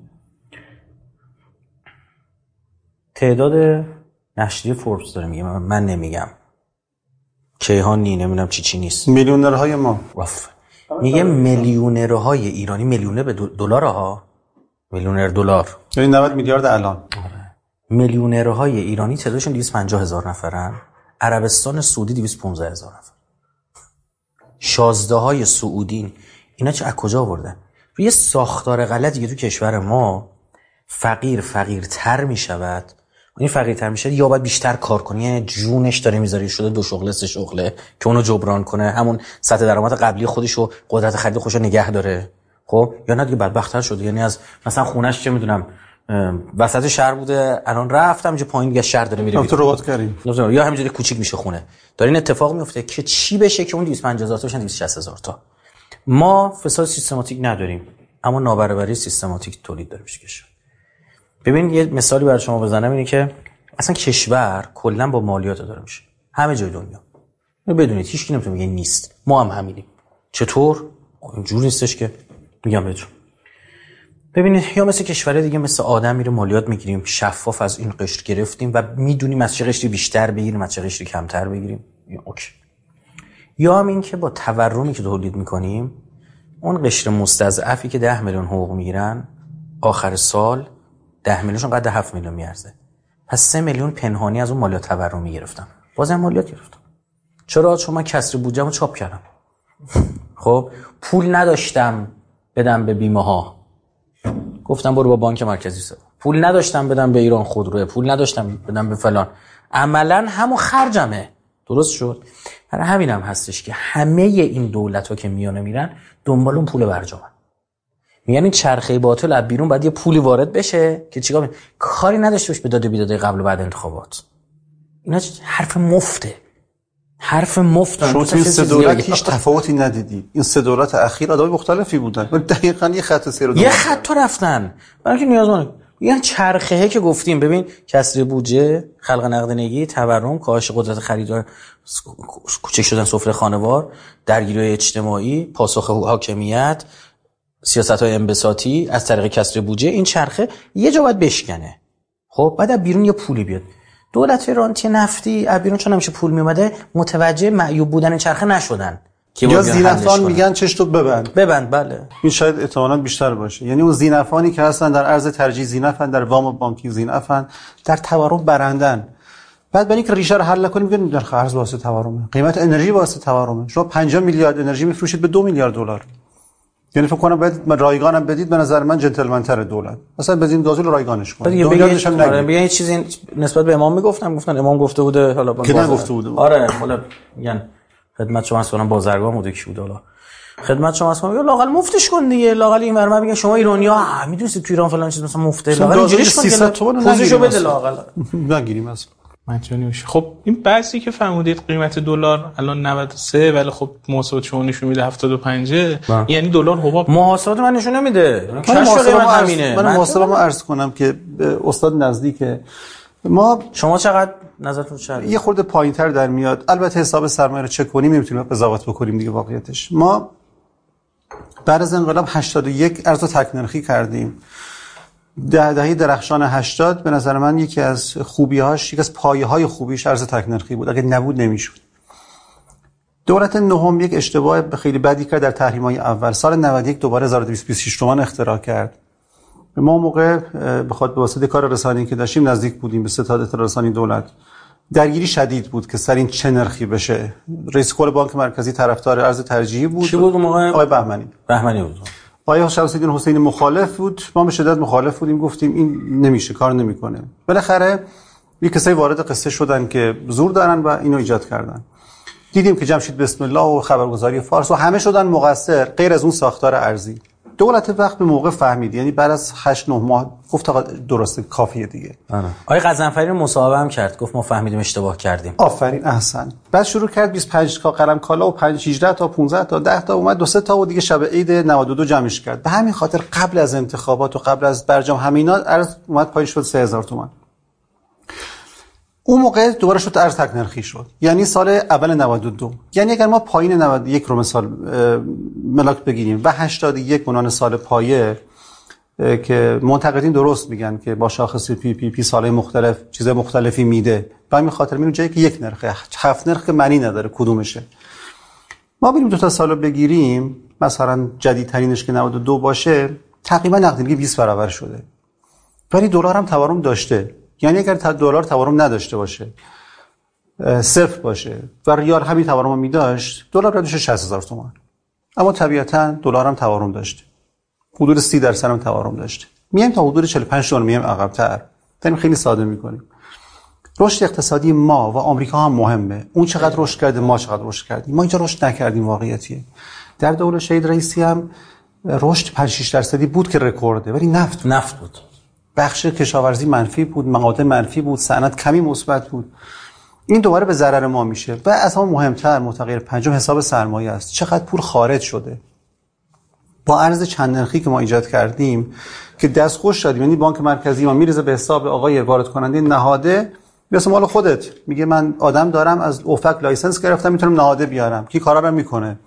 تعداد نشریه فوربس داره میگه، من نمیگم، کیهان نمیدونم چی نیست، میلیونرهای ما میگه میلیونرهای ایرانی، میلیونه به دلار ها، میلیونر دلار، یعنی 90 میلیارد الان. میلیونرهای ایرانی تعدادشون 250,000 نفرن، عربستان سعودی 215,000 نفر، شازده‌های سعودی. اینا چه از کجا آوردن؟ روی ساختار غلطی که تو کشور ما فقیرتر میشود. این فقیرتر میشه یا باید بیشتر کار کنه، یعنی جونش داره میذاره شده 2 شغله 3 شغله که اونو جبران کنه، همون سطح درآمد قبلی خودشو، قدرت خرید خودشو نگه داره. خب یا نه دیگه بدبخت‌تر شده، یعنی از مثلا خونش چه میدونم وسط شهر بوده، الان رفتم اینجا پایین دیگه شهر داره میره تو ربات کردیم، یا همینجوری کوچیک میشه خونه. داره این اتفاق میفته که چی بشه که اون 250,000 تا بشن 260,000 تا. ما فساد سیستماتیک نداریم، اما نابرابری سیستماتیک تولید داره میشه کشور. ببین یه مثالی برای شما بزنم، اینه که اصلا کشور کلا با مالیات داره میشه همه جای دنیا. بدونید هیچ کی نمیتونه بگه نیست، ما هم همینیم. چطور؟ اینجوری نیستش که میگم بهتون. ببینید یا مثل کشور دیگه مثل آدم میره مالیات میگیریم، شفاف از این قشر گرفتیم و میدونیم از چه قشری بیشتر بگیریم از چه قشری کمتر بگیریم، اوکی. یا هم این که با تورمی که تولید میکنیم اون قشر مستضعفی که 10 میلیون حقوق میگیرن آخر سال 10 میلیونشون قد 7 میلیون میارزه، پس 3 میلیون پنهانی از اون مالیات تورمی گرفتم، بازم مالیات گرفتم. چرا؟ چون من کسر بودجه‌مو چاپ کردم. خب پول نداشتم بدم به بیمه ها، گفتم برو با بانک مرکزی سه. پول نداشتم بدم به ایران خودرو، پول نداشتم بدم به فلان، عملاً همون خرجمه. درست شد؟ برای همینم هستش که همه این دولت‌ها که میانه میرن دنبال اون پول برجامن. میگن این چرخه باطل از بیرون باید یه پولی وارد بشه که چیکار کاری نداشته باشه به داده بیداده قبل و بعد انتخابات. اینا حرف مفته. حرف مفت. شما تو این سه دولت هیچ تفاوتی ندیدی. این سه دولت اخیر آدمای مختلفی بودن ولی دقیقاً یه خط سیر یه خط تو رفتن. برای که نیازمنده یه چرخه‌ای که گفتیم، ببین کسر بودجه، خلق نقدینگی، تورم، کاهش قدرت خریدار، کوچک شدن سفره خانوار، درگیری اجتماعی، پاسخ حاکمیت، سیاست‌های انبساطی از طریق کسر بودجه، این چرخه یه جا باید بشکنه. خب بعد از بیرون یه پولی بیاد. دولت رانتی نفتی از بیرون چون همیشه پول میومده متوجه معیوب بودن این چرخه نشدن. یا زینفان میگن چشتو ببند. بله. این شاید احتمالاً بیشتر باشه. یعنی اون زینفانی که هستن در ارز ترجیح زینفن، در وام بانکی زینفن، در تورم برندن. بعد برای اینکه ریشه رو حل کنیم میگن در ارز واسه تورمه، قیمت انرژی واسه تورمه. شما 50 میلیارد انرژی میفروشید به 2 میلیارد دلار. یعنی فکر کنم باید رایگانم بدید، به نظر من جنتلمن تر دولت مثلا بنزین گازول رایگانش کنه. میلیاردش هم نگید. بگین چیزی نسبت به امام میگفتن امام گفته بوده، حالا که نگفته بوده. آره حالا میگن خدمت شما اصلا بازرگان بوده کی بود، حالا خدمت شما اصلا میگه لاقل مفتش کن دیگه، لاقل این ورما میگن شما ایرانی‌ها میدونید تو ایران فلان چیز مثلا مفته، لاقل اینجوریش کن 300 تومن پوزیشو بده لاقل نگیریم اصلا مجانی میشه. خب این بعضی که فرمودید قیمت دلار الان 93 ولی خب محاسبات شما نشون میده 75 یعنی دلار حباب. محاسبات من نشون نمیده، من محاسبه‌مو عرض کنم که استاد نزدیکه ما. شما چقدر نظرتون چقدر؟ یه خورده پایین‌تر در میاد. البته حساب سرمایه رو چک کنیم میتونیم قضاوت بکنیم دیگه. واقعیتش ما بعد از انقلاب 81 ارز تک نرخی کردیم. دهه درخشان 80 به نظر من یکی از خوبی‌هاش، یکی از پایه‌های خوبیش ارز تک نرخی بود. اگه نبود نمیشد. دولت نهم یک اشتباه خیلی بدی کرد در تحریم‌های اول. سال 91 دوباره 1226 تومان اختراع کرد. ما موقع بخاطر به واسطه کار رسانه‌ای که داشتیم نزدیک بودیم به ستاد اطلاع رسانی دولت. درگیری شدید بود که سر این چه نرخی بشه. رئیس کل بانک مرکزی طرفدار ارز ترجیحی بود. کی بود موقع؟ آقای بهمنی بود. آقای شمس‌الدین حسینی مخالف بود. ما به شدت مخالف بودیم، گفتیم این نمیشه، کار نمیکنه. بالاخره یک کسایی وارد قصه شدن که زور دارن و اینو ایجاد کردن. دیدیم که جمشید بسم الله و خبرگزاری فارس و همه شدن مقصر غیر از اون ساختار ارزی. دولت وقت به موقع فهمید، یعنی بعد از 8-9 ماه گفت آقا درسته کافیه دیگه. آقای غضنفری رو مصاحبه هم کرد، گفت ما فهمیدیم اشتباه کردیم. آفرین، احسن. بعد شروع کرد 25 تا قلم کالا و 18 تا 15 تا 10 تا اومد 2-3 تا و دیگه شب عید 92 جمعش کرد. به همین خاطر قبل از انتخابات و قبل از برجام همینا ارز اومد پایین شد 3000 تومان. اون موقع دوباره شد ارز تک نرخی شد، یعنی سال اول 92. یعنی اگر ما پایین 91 رو مثال ملاک بگیریم و 81 منان سال پایه که منتقدین درست میگن که با شاخص پی سالهای مختلف چیز مختلفی میده، به همین خاطر میریم جایی که یک نرخه، 7 نرخ که معنی نداره کدومشه. ما بریم 2 تا سالو بگیریم، مثلا جدیدترینش که 92 باشه، تقریبا نقدینگی 20 برابر شده. ولی دلار هم تورم داشته. یعنی اگر دلار تورم نداشته باشه، صفر باشه و ریال همین تورم رو می‌داشت، دلار ردش 60000 تومان. اما طبیعتاً دلار هم تورم داشته. حدود 30% هم تورم داشته. میایم تا حدود 45 تومان میایم عقب‌تر. داریم خیلی ساده می‌کنیم. رشد اقتصادی ما و آمریکا هم مهمه. اون چقدر رشد کرده، ما چقدر رشد کردیم. ما اینجا رشد نکردیم واقعیتیه. در دوره شهید رئیسی هم رشد 5-6% بود که رکورده، ولی نفت بود. بخش کشاورزی منفی بود، معادن منفی بود، صنعت کمی مثبت بود. این دوباره به ضرر ما میشه. و از هم مهمتر متغیر پنجم حساب سرمایه است. چقدر پول خارج شده. با ارز چند نرخی که ما ایجاد کردیم که دستخوش شدیم، یعنی بانک مرکزی ما میریزه به حساب آقای وارد کننده نهاده، میگه مال خودت، میگه من آدم دارم از اوفک لایسنس گرفتم میتونم نهاده بیارم، کی کارا رو میکنه.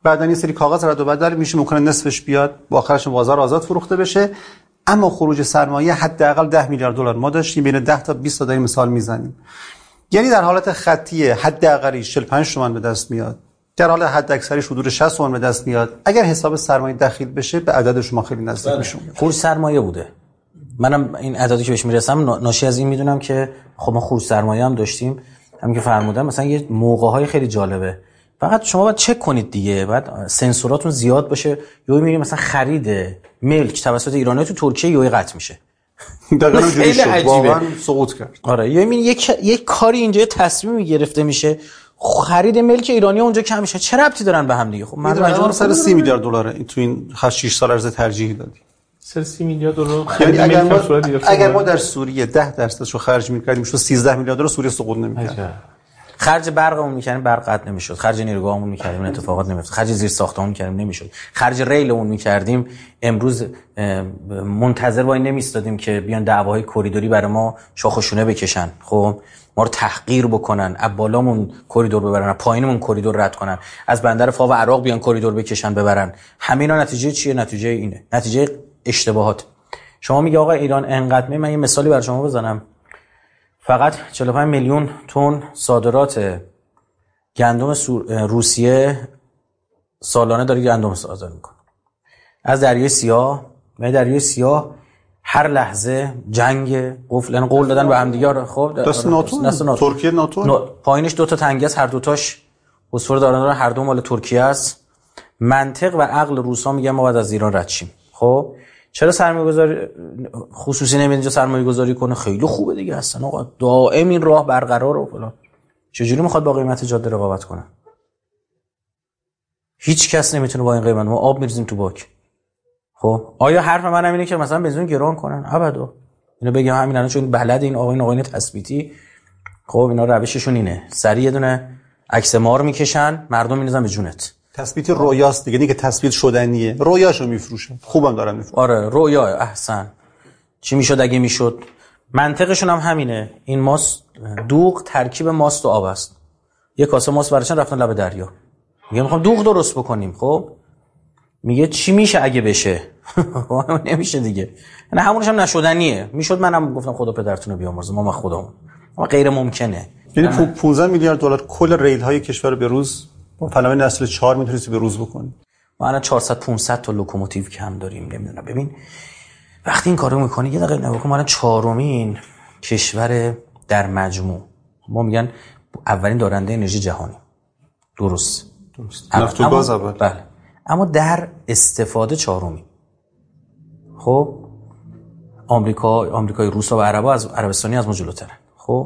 بعدن یه سری کاغذ رد و بدل میشه، ممکنه نصفش بیاد با آخرش بازار آزاد فروخته بشه. اما خروج سرمایه حداقل 10 میلیارد دلار ما داشتیم، بین 10 تا 20 تا داریم مثال میزنیم. یعنی در حالت خطی حداقلی 45 تومن به دست میاد، در حال حد اکثریش حدود 60 تومن به دست میاد. اگر حساب سرمایه دخیل بشه به عدد شما خیلی نزدیک میشه. خروج سرمایه بوده. منم این عددی که بهش میرسم ناشی از این میدونم که خب ما خروج سرمایه هم داشتیم، همین که فرمودم. مثلا یه موقع‌های خیلی جالبه، فقط شما باید چک کنید دیگه، بعد سنسوراتون زیاد باشه. یهو میبینید مثلا خرید ملک توسط ایرانی‌ها تو ترکیه یهو قطع میشه. دقیقاً اونجوری شد، واقعا سقوط کرد. آره، یه یک کاری اینجا تصمیمی گرفته میشه، خرید ملک ایرانی‌ها اونجا کم میشه. چه ربطی دارن به هم دیگه؟ خب من مجبورم سر 30 میلیارد دلار تو این 6 سال ارز ترجیحی دادیم. سر 30 میلیارد دلار. یعنی اگر ما در سوریه 10% رو خرج می‌کردیم شو 13 میلیارد دلار سوریه سقوط نمی‌کرد. خرج برقمون می‌کردیم برق قطع نمی‌شد، خرج نیروگاهمون می‌کردیم این اتفاقات نمی‌افتاد، خرج زیر ساختمون می‌کردیم نمی‌شد، خرج ریلمون می‌کردیم امروز منتظر وای نمی‌ایستادیم که بیان دعواهای کریدوری برای ما شاخ و شونه بکشن، خب ما رو تحقیر بکنن، از بالامون کریدور ببرن، از پایینمون کریدور رد کنن، از بندر فاو عراق بیان کریدور بکشن ببرن. همینا نتیجه چیه؟ نتیجه اینه، نتیجه اشتباهات. شما میگه آقا ایران انقدر، من یه مثالی برای شما بزنم. فقط 45 میلیون تن صادرات گندم روسیه سالانه داره گندم صادر میکنه از دریای سیاه. و دریای سیاه هر لحظه جنگ قول دادن به هم دیگه. خب دست ناتو، ترکیه ناتو، پایینش 2 تا تنگه است، هر دوتاش فسفر دارن، هر دو مال ترکیه است. منطق و عقل روسا میگن ما باید از ایران رد شیم. خب چرا سرمایه‌گذاری خصوصی نمیاد اینجا سرمایه‌گذاری کنه؟ خیلی خوبه دیگه، اصلا آقا دائم این راه برقرار و فلان. چجوری میخواد با قیمت جاده رقابت کنه؟ هیچ کس نمیتونه با این قیمت. ما آب میریزیم تو باک. خب آیا حرف من اینه که مثلا بنزین گران کنن؟ ابدا. اینو بگم همین الان چون بلد این آقایون تثبیتی، خب اینا روششون اینه، سریع یه دونه عکس مار میکشن، مردم میندازن به جونت. تثبیت رویاست دیگه، که تثبیت شدنیه، رویاشو میفروشن. خوبم دارن میفروشن. آره رویا، احسن. چی میشد اگه میشد؟ منطقشون هم همینه. این ماست دوغ ترکیب ماست و آب است. یه کاسه ماست براشون رفتن لب دریا، میگه میخوام دوغ درست بکنیم. خب میگه چی میشه اگه بشه؟ نمیشه دیگه. یعنی همونش هم نشدنیه. میشد منم گفتم خدا پدرتون رو بیامرزه، ما خودمون، اما غیر ممکنه. یعنی 15 میلیارد دلار کل ریل های کشور به روز با پلمه نسل 4 میتونید به روز بکنید. ما الان 400 500 تا لوکوموتیو کم داریم. نمیدونم، ببین وقتی این کارو میکنی یه دقیقه نگاه کن، ما الان 4مین کشور در مجموع. ما میگن اولین دارنده انرژی جهانی. درست. نفت و گاز اول. بله. اما در استفاده 4مین. خب آمریکای روسا و عربستانی از ما جلوترن. خب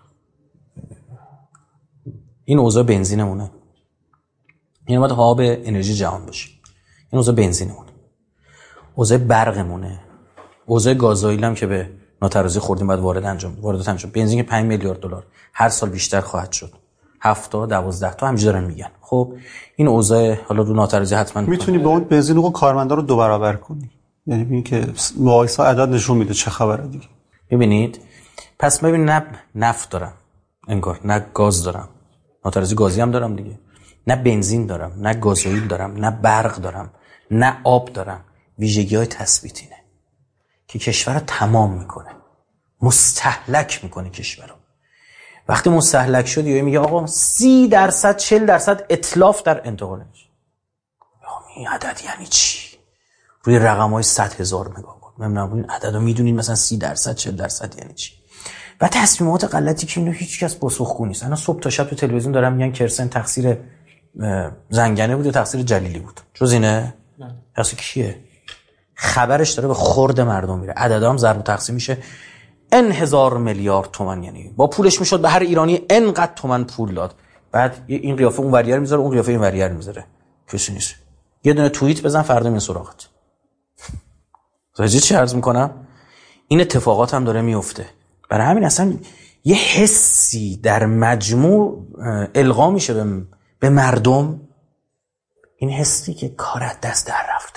این اوضاع بنزینمونه. این باید هاب انرژی جهان باشه. این اوضاع بنزینمونه. اوضاع برقمونه. اوضاع گازوئیل هم که به ناترازی خوردیم باید واردات انجام. بنزین که 5 میلیارد دلار هر سال بیشتر خواهد شد. 7 تا 12 تا همینجوری دارن میگن. خب این اوضاع حالا رو ناترازی حتما میتونی با اون بنزین رو کارمندا رو 2 برابر کنی. یعنی ببین که مقایسه عدد نشون میده چه خبره دیگه. ببینید پس ببین نه نفت دارم انگار، نه گاز دارم، ناترازی گازی هم دارم دیگه، نه بنزین دارم، نه گازوئیل دارم، نه برق دارم، نه آب دارم. ویژگی‌های تثبیتینه که کشور رو تمام میکنه، مستهلک میکنه کشور رو. وقتی مستهلک شد یه میگه آقا 30% 40% اتلاف در انتقال انرژی. این عدد یعنی چی؟ روی رقم‌های 100,000 نگاه کن. نمیدونم این عددو میدونین مثلا 30% 40% یعنی چی؟ و تصمیمات غلطی که اینو هیچ کس پاسخگو نیست. انا صبح تا شب تو تلویزیون دارم میگن کرسن تقصیر زنگنه بود یا تقصیر جلیلی بود. جز اینه؟ نه. تقصیر کیه؟ خبرش داره به خورد مردم میره. عددا هم ضرب و تقسیم میشه. ان هزار میلیارد تومان، یعنی با پولش میشد به هر ایرانی انقدر تومان پول داد. بعد این قیافه اون وریر میذاره، اون قیافه این وریر میذاره. کسی نیست. یه دونه توییت بزن فردا میاد سراغت. راجع چی عرض میکنم؟ این اتفاقات هم داره میفته. برای همین اصلا یه حسی در مجموع القا میشه به مردم، این حسی که کار از دست در رفته.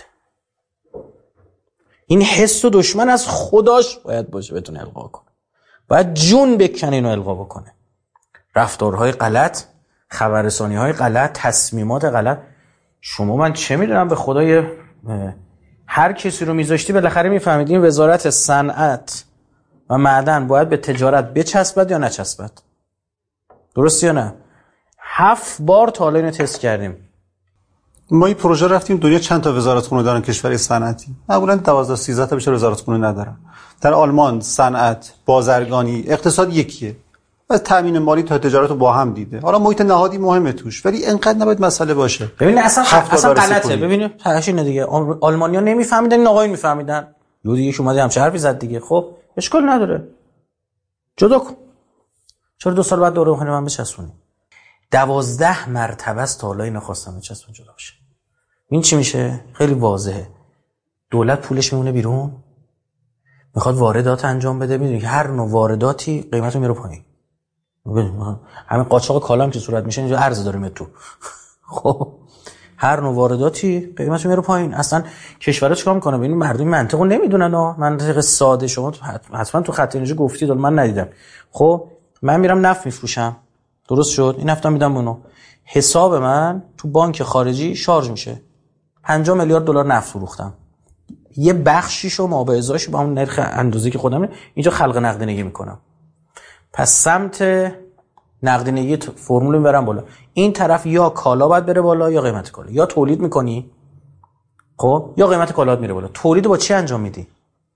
این حس و دشمن از خداش باید باشه بتونه القا کنه. باید جون بکنه اینو القا بکنه. رفتارهای غلط، خبررسانی‌های غلط، تصمیمات غلط. شما من چه میدونم به خدای هر کسی رو میذاشتی بالاخره میفهمیدین وزارت صنعت و معدن باید به تجارت بچسبد یا نچسبد. درست یا نه؟ 7 بار تا حالا اینو تست کردیم. ما این پروژه رفتیم دنیا چند تا وزارتخونه دارن کشورهای صنعتی؟ معمولا 12 13 تا بیشتر وزارتخونه ندارن. در آلمان صنعت، بازرگانی، اقتصاد یکیه. از تامین مالی تا تجارت رو با هم دیده. حالا محیط نهادی مهمه توش، ولی اینقدر نباید مسئله باشه. ببین اصلا غلطه. ببین تهشین دیگه آلمانیا نمیفهمیدن، این آقایون میفهمیدن. یه دیگه اومد همچه حرفی زد دیگه. خب اشکال نداره. جدا کن. چرا 2 سال بعد دوره مهمه من بچسبونی؟ 12 مرتبه است تا حالا اینو خواستم بچسبون جدا بشه. این چی میشه؟ خیلی واضحه. دولت پولش میمونه بیرون. میخواد واردات انجام بده، میدونی که هر نوع وارداتی قیمتو میره پایین. همین قاچاق کالام که صورت میشه اینجا ارز داریم تو. خب هر نوع وارداتی قیمتش میره پایین. اصلا کشورها چیکار میکنه؟ ببین مردم منطقو نمیدونن. منطق ساده شما حتما تو خط انرژی گفتید من ندیدم. خب من میرم نفت میفروشم، درست شد؟ این نفتم میدم اونو، حساب من تو بانک خارجی شارژ میشه. 50 میلیارد دلار نفت فروختم، یه بخشیشو ما به ازایش با اون نرخ اندازه‌ای که خودم اینجا خلق نقدینگی میکنم. پس سمت نقدینگی فرمول میبرم بالا. این طرف یا کالا باید بره بالا یا قیمت کالا. یا تولید میکنی خب یا قیمت کالات میره بالا. تولید با چی انجام میدی؟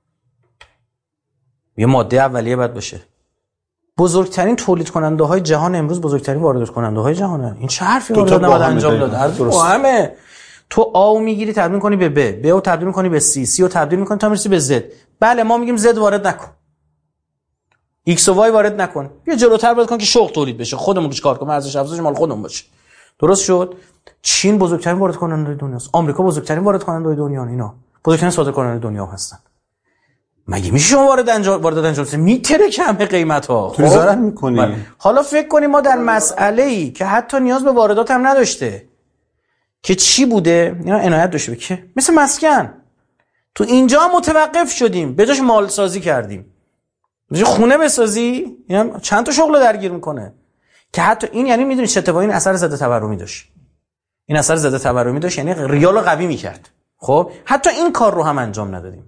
یه ماده اولیه باید باشه. بزرگترین تولید کننده های جهان امروز بزرگترین واردات کننده های جهانه. این چه حرفی واردات نباید انجام داد؟ همه تو آ میگیری تبدیل می‌کنی به ب، ب رو تبدیل می‌کنی به سی، سی رو تبدیل می‌کنی تا میرسی به زد. بله ما میگیم زد وارد نکن، ایکس و وای وارد نکن، بیا جلوتر وارد کن که شغل تولید بشه، خودمون روش کار کنیم، ارزش افزایش مال خودمون باشه. درست شد؟ چین بزرگترین وارد کننده دنیاست، آمریکا بزرگترین وارد کننده دنیا، اینا بزرگترین صادر کننده دنیا هستن. مگه میشه شما واردات انجام میتره کمه قیمت‌ها تو ضرر می‌کنی؟ حالا فکر کنیم ما در مسئله‌ای که حتی نیاز به واردات هم نداشته که چی بوده، اینا عنایت داشته که مثل مسکن تو اینجا هم متوقف شدیم، به جاش مال سازی کردیم، به جای خونه بسازی اینا چند تا شغل درگیر میکنه که حتی این یعنی میدونی چه اتفاقی این اثر ضد تورمی داشت. این اثر ضد تورمی داشت یعنی ریال رو قوی میکرد. خب حتی این کار رو هم انجام ندادیم.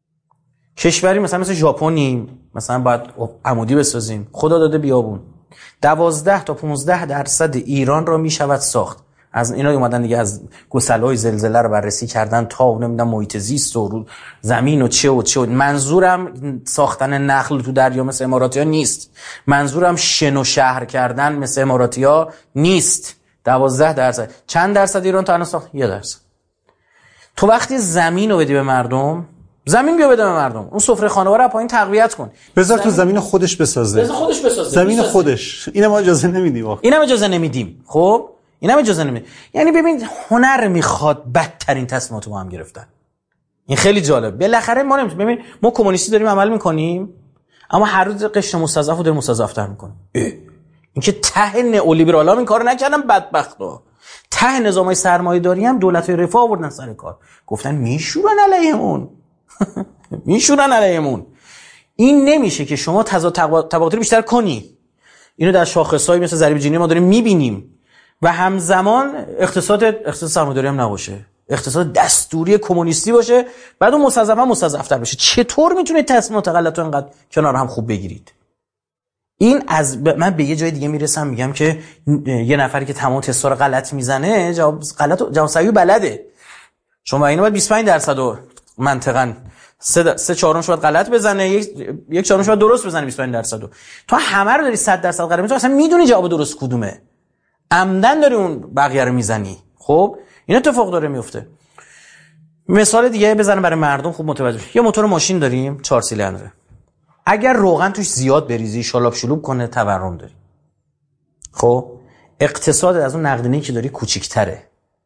کشوری مثل ژاپنی مثلا باید عمودی بسازیم، خدا داده بیابون 12 تا 15% ایران را میشود ساخت. از اینا اومدن دیگه از گسل‌های زلزله رو بررسی کردن تا نمیدونم محیط زیست و زمین و چه. منظورم ساختن نخل تو دریا مثل اماراتی‌ها نیست. منظورم شن و شهر کردن مثل اماراتی‌ها نیست. 12%. چند درصد ایران تا الان ساخت؟ 1%. تو وقتی زمین رو بدی به مردم، زمین بیا بده به مردم، اون سفره خانوار رو پایین تقویت کن، بذار تو زمین خودش بسازه. زمین خودش. اینم ما اجازه نمیدیم. اینم اجازه نمیدیم. خب اینم اجازه نمیدیم. یعنی ببین هنر میخواد بدترین تصمیمات با هم گرفتن. این خیلی جالب. بالاخره ما نمیتونیم ببین ما کمونیستی داریم عمل میکنیم اما هر روز قشر مستضعفو داریم مستضعف‌تر میکنیم. این که ته نئولیبرالا این کارو نکردن بدبختا. ته نظامای سرمایه‌داری هم دولت‌های رفاه آوردن سر کار. گفتن میشورن علیهمون. میشورن علیهمون. این نمیشه که شما تبادل بیشتر کنی. اینو در شاخص‌های مثل ضریب جینی ما داریم میبینیم. و همزمان اقتصاد سرمایه‌داری هم نباشه، اقتصاد دستوری کمونیستی باشه، بعد اون مستضعف‌تر بشه. چطور میتونید تصمیمات غلط رو انقدر کنار هم خوب بگیرید؟ این از من به یه جای دیگه میرسم میگم که یه نفری که تمام تستا رو غلط میزنه جواب صحیح بلده. شما اینا باید 25% و منطقاً 3/4 باید غلط بزنه، 1/4 باید درست بزنه 25%. تو همه رو داری 100% غلط میزنی، اصلا میدونی جواب درست کدومه، عمدن داری اون بقیه رو میزنی. خب این اتفاق داره میفته. مثال دیگه بزنم برای مردم خوب متوجه بشن. یه موتور ماشین داریم 4 سیلندره، اگر روغن توش زیاد بریزی شالاب شلوب کنه تورم داری. خب اقتصاد از اون نقدینگی که داری کوچیک‌تره،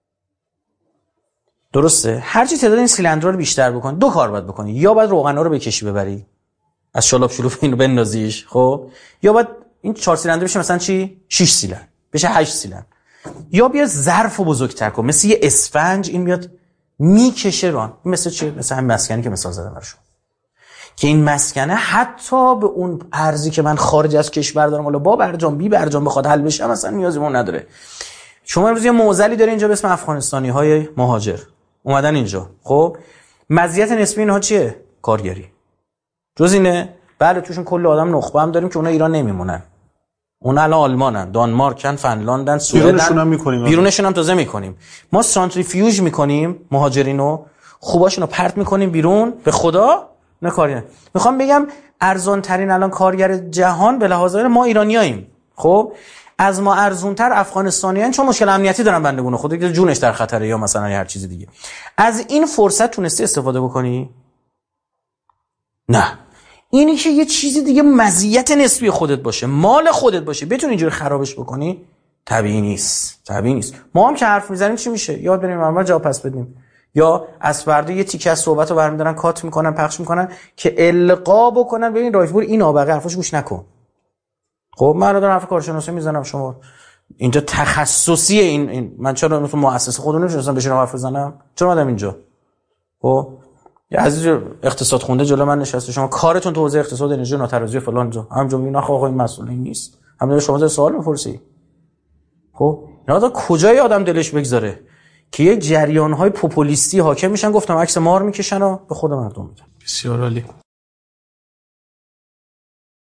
درسته؟ هرچی تعداد این سیلندرها رو بیشتر بکنی 2 کار باید بکنی، یا باید روغنا رو بکشی ببری از شالاب شلوب اینو بندازیش، خب یا باید این 4 سیلندر بشه مثلا چی 6 سیلندر بشه 8 سیلندر، یا بیا ظرفو بزرگتر کن مثل یه اسفنج این میاد میکشه ران. مثل چی؟ مثل همین مسکنی که مثال زدم براشون که این مسکنه حتی به اون ارزی که من خارج از کشور دارم، حالا با برجام بی برجام بخواد حل بشه مثلا نیازی اون نداره. شما امروز یه معضلی داره اینجا به اسم افغانستانی‌های مهاجر اومدن اینجا. خب مزیت نسبی اینها چیه؟ کارگری. جز اینه؟ بله توشون کلی آدم نخبه هم داریم که اونا ایران نمیمونن. اونا الان آلمانن، دانمارکن، فنلاندن، سوئدن. بیرونشون هم می‌کنیم. بیرونشون هم تازه می‌کنیم. ما سانتریفیوژ می‌کنیم مهاجرینو، خوباشونو پرت می‌کنیم بیرون. به خدا نه کاری نه. میخوام بگم ارزان ترین الان کارگر جهان به لحاظ ما ایرانیاییم. خب از ما ارزونتر افغانستانیان چون مشکل امنیتی دارن بندگونه خدا که جونش در خطره یا مثلا هر چیز دیگه. از این فرصت تونستی استفاده بکنی؟ نه. اینی که یه چیزی دیگه مزیت نسبی خودت باشه، مال خودت باشه، بتونی اینجوری خرابش بکنی، طبیعی نیست. طبیعی نیست. ما هم که حرف میزنیم چی میشه؟ یاد بریم اول جواب پس بدیم. یا از فردا یه تیکه از صحبتو برمی‌دارن کات میکنن، پخش میکنن که القا بکنن ببین رایفپور این آبقه حرفش گوش نکن. خب من دارم حرف کارشناسی میزنم، شما اینجا تخصصی این من چرا مثلا مؤسسه خودم نمیشناسم بشینم حرف بزنم؟ چرا اومدم اینجا؟ خب یه عزیز اقتصاد خونده جلو من نشسته، شما کارتون تو حوزه اقتصاد انرژی ناترازی فلان جا همونجا میگن آقا این مسئله نیست، همین شما سوال میپرسی. خب اینا کجای آدم دلش بگذاره که یک جریان‌های پوپولیستی حاکم میشن، گفتم عکس مار میکشن و به خود مردم میدن. بسیار عالی.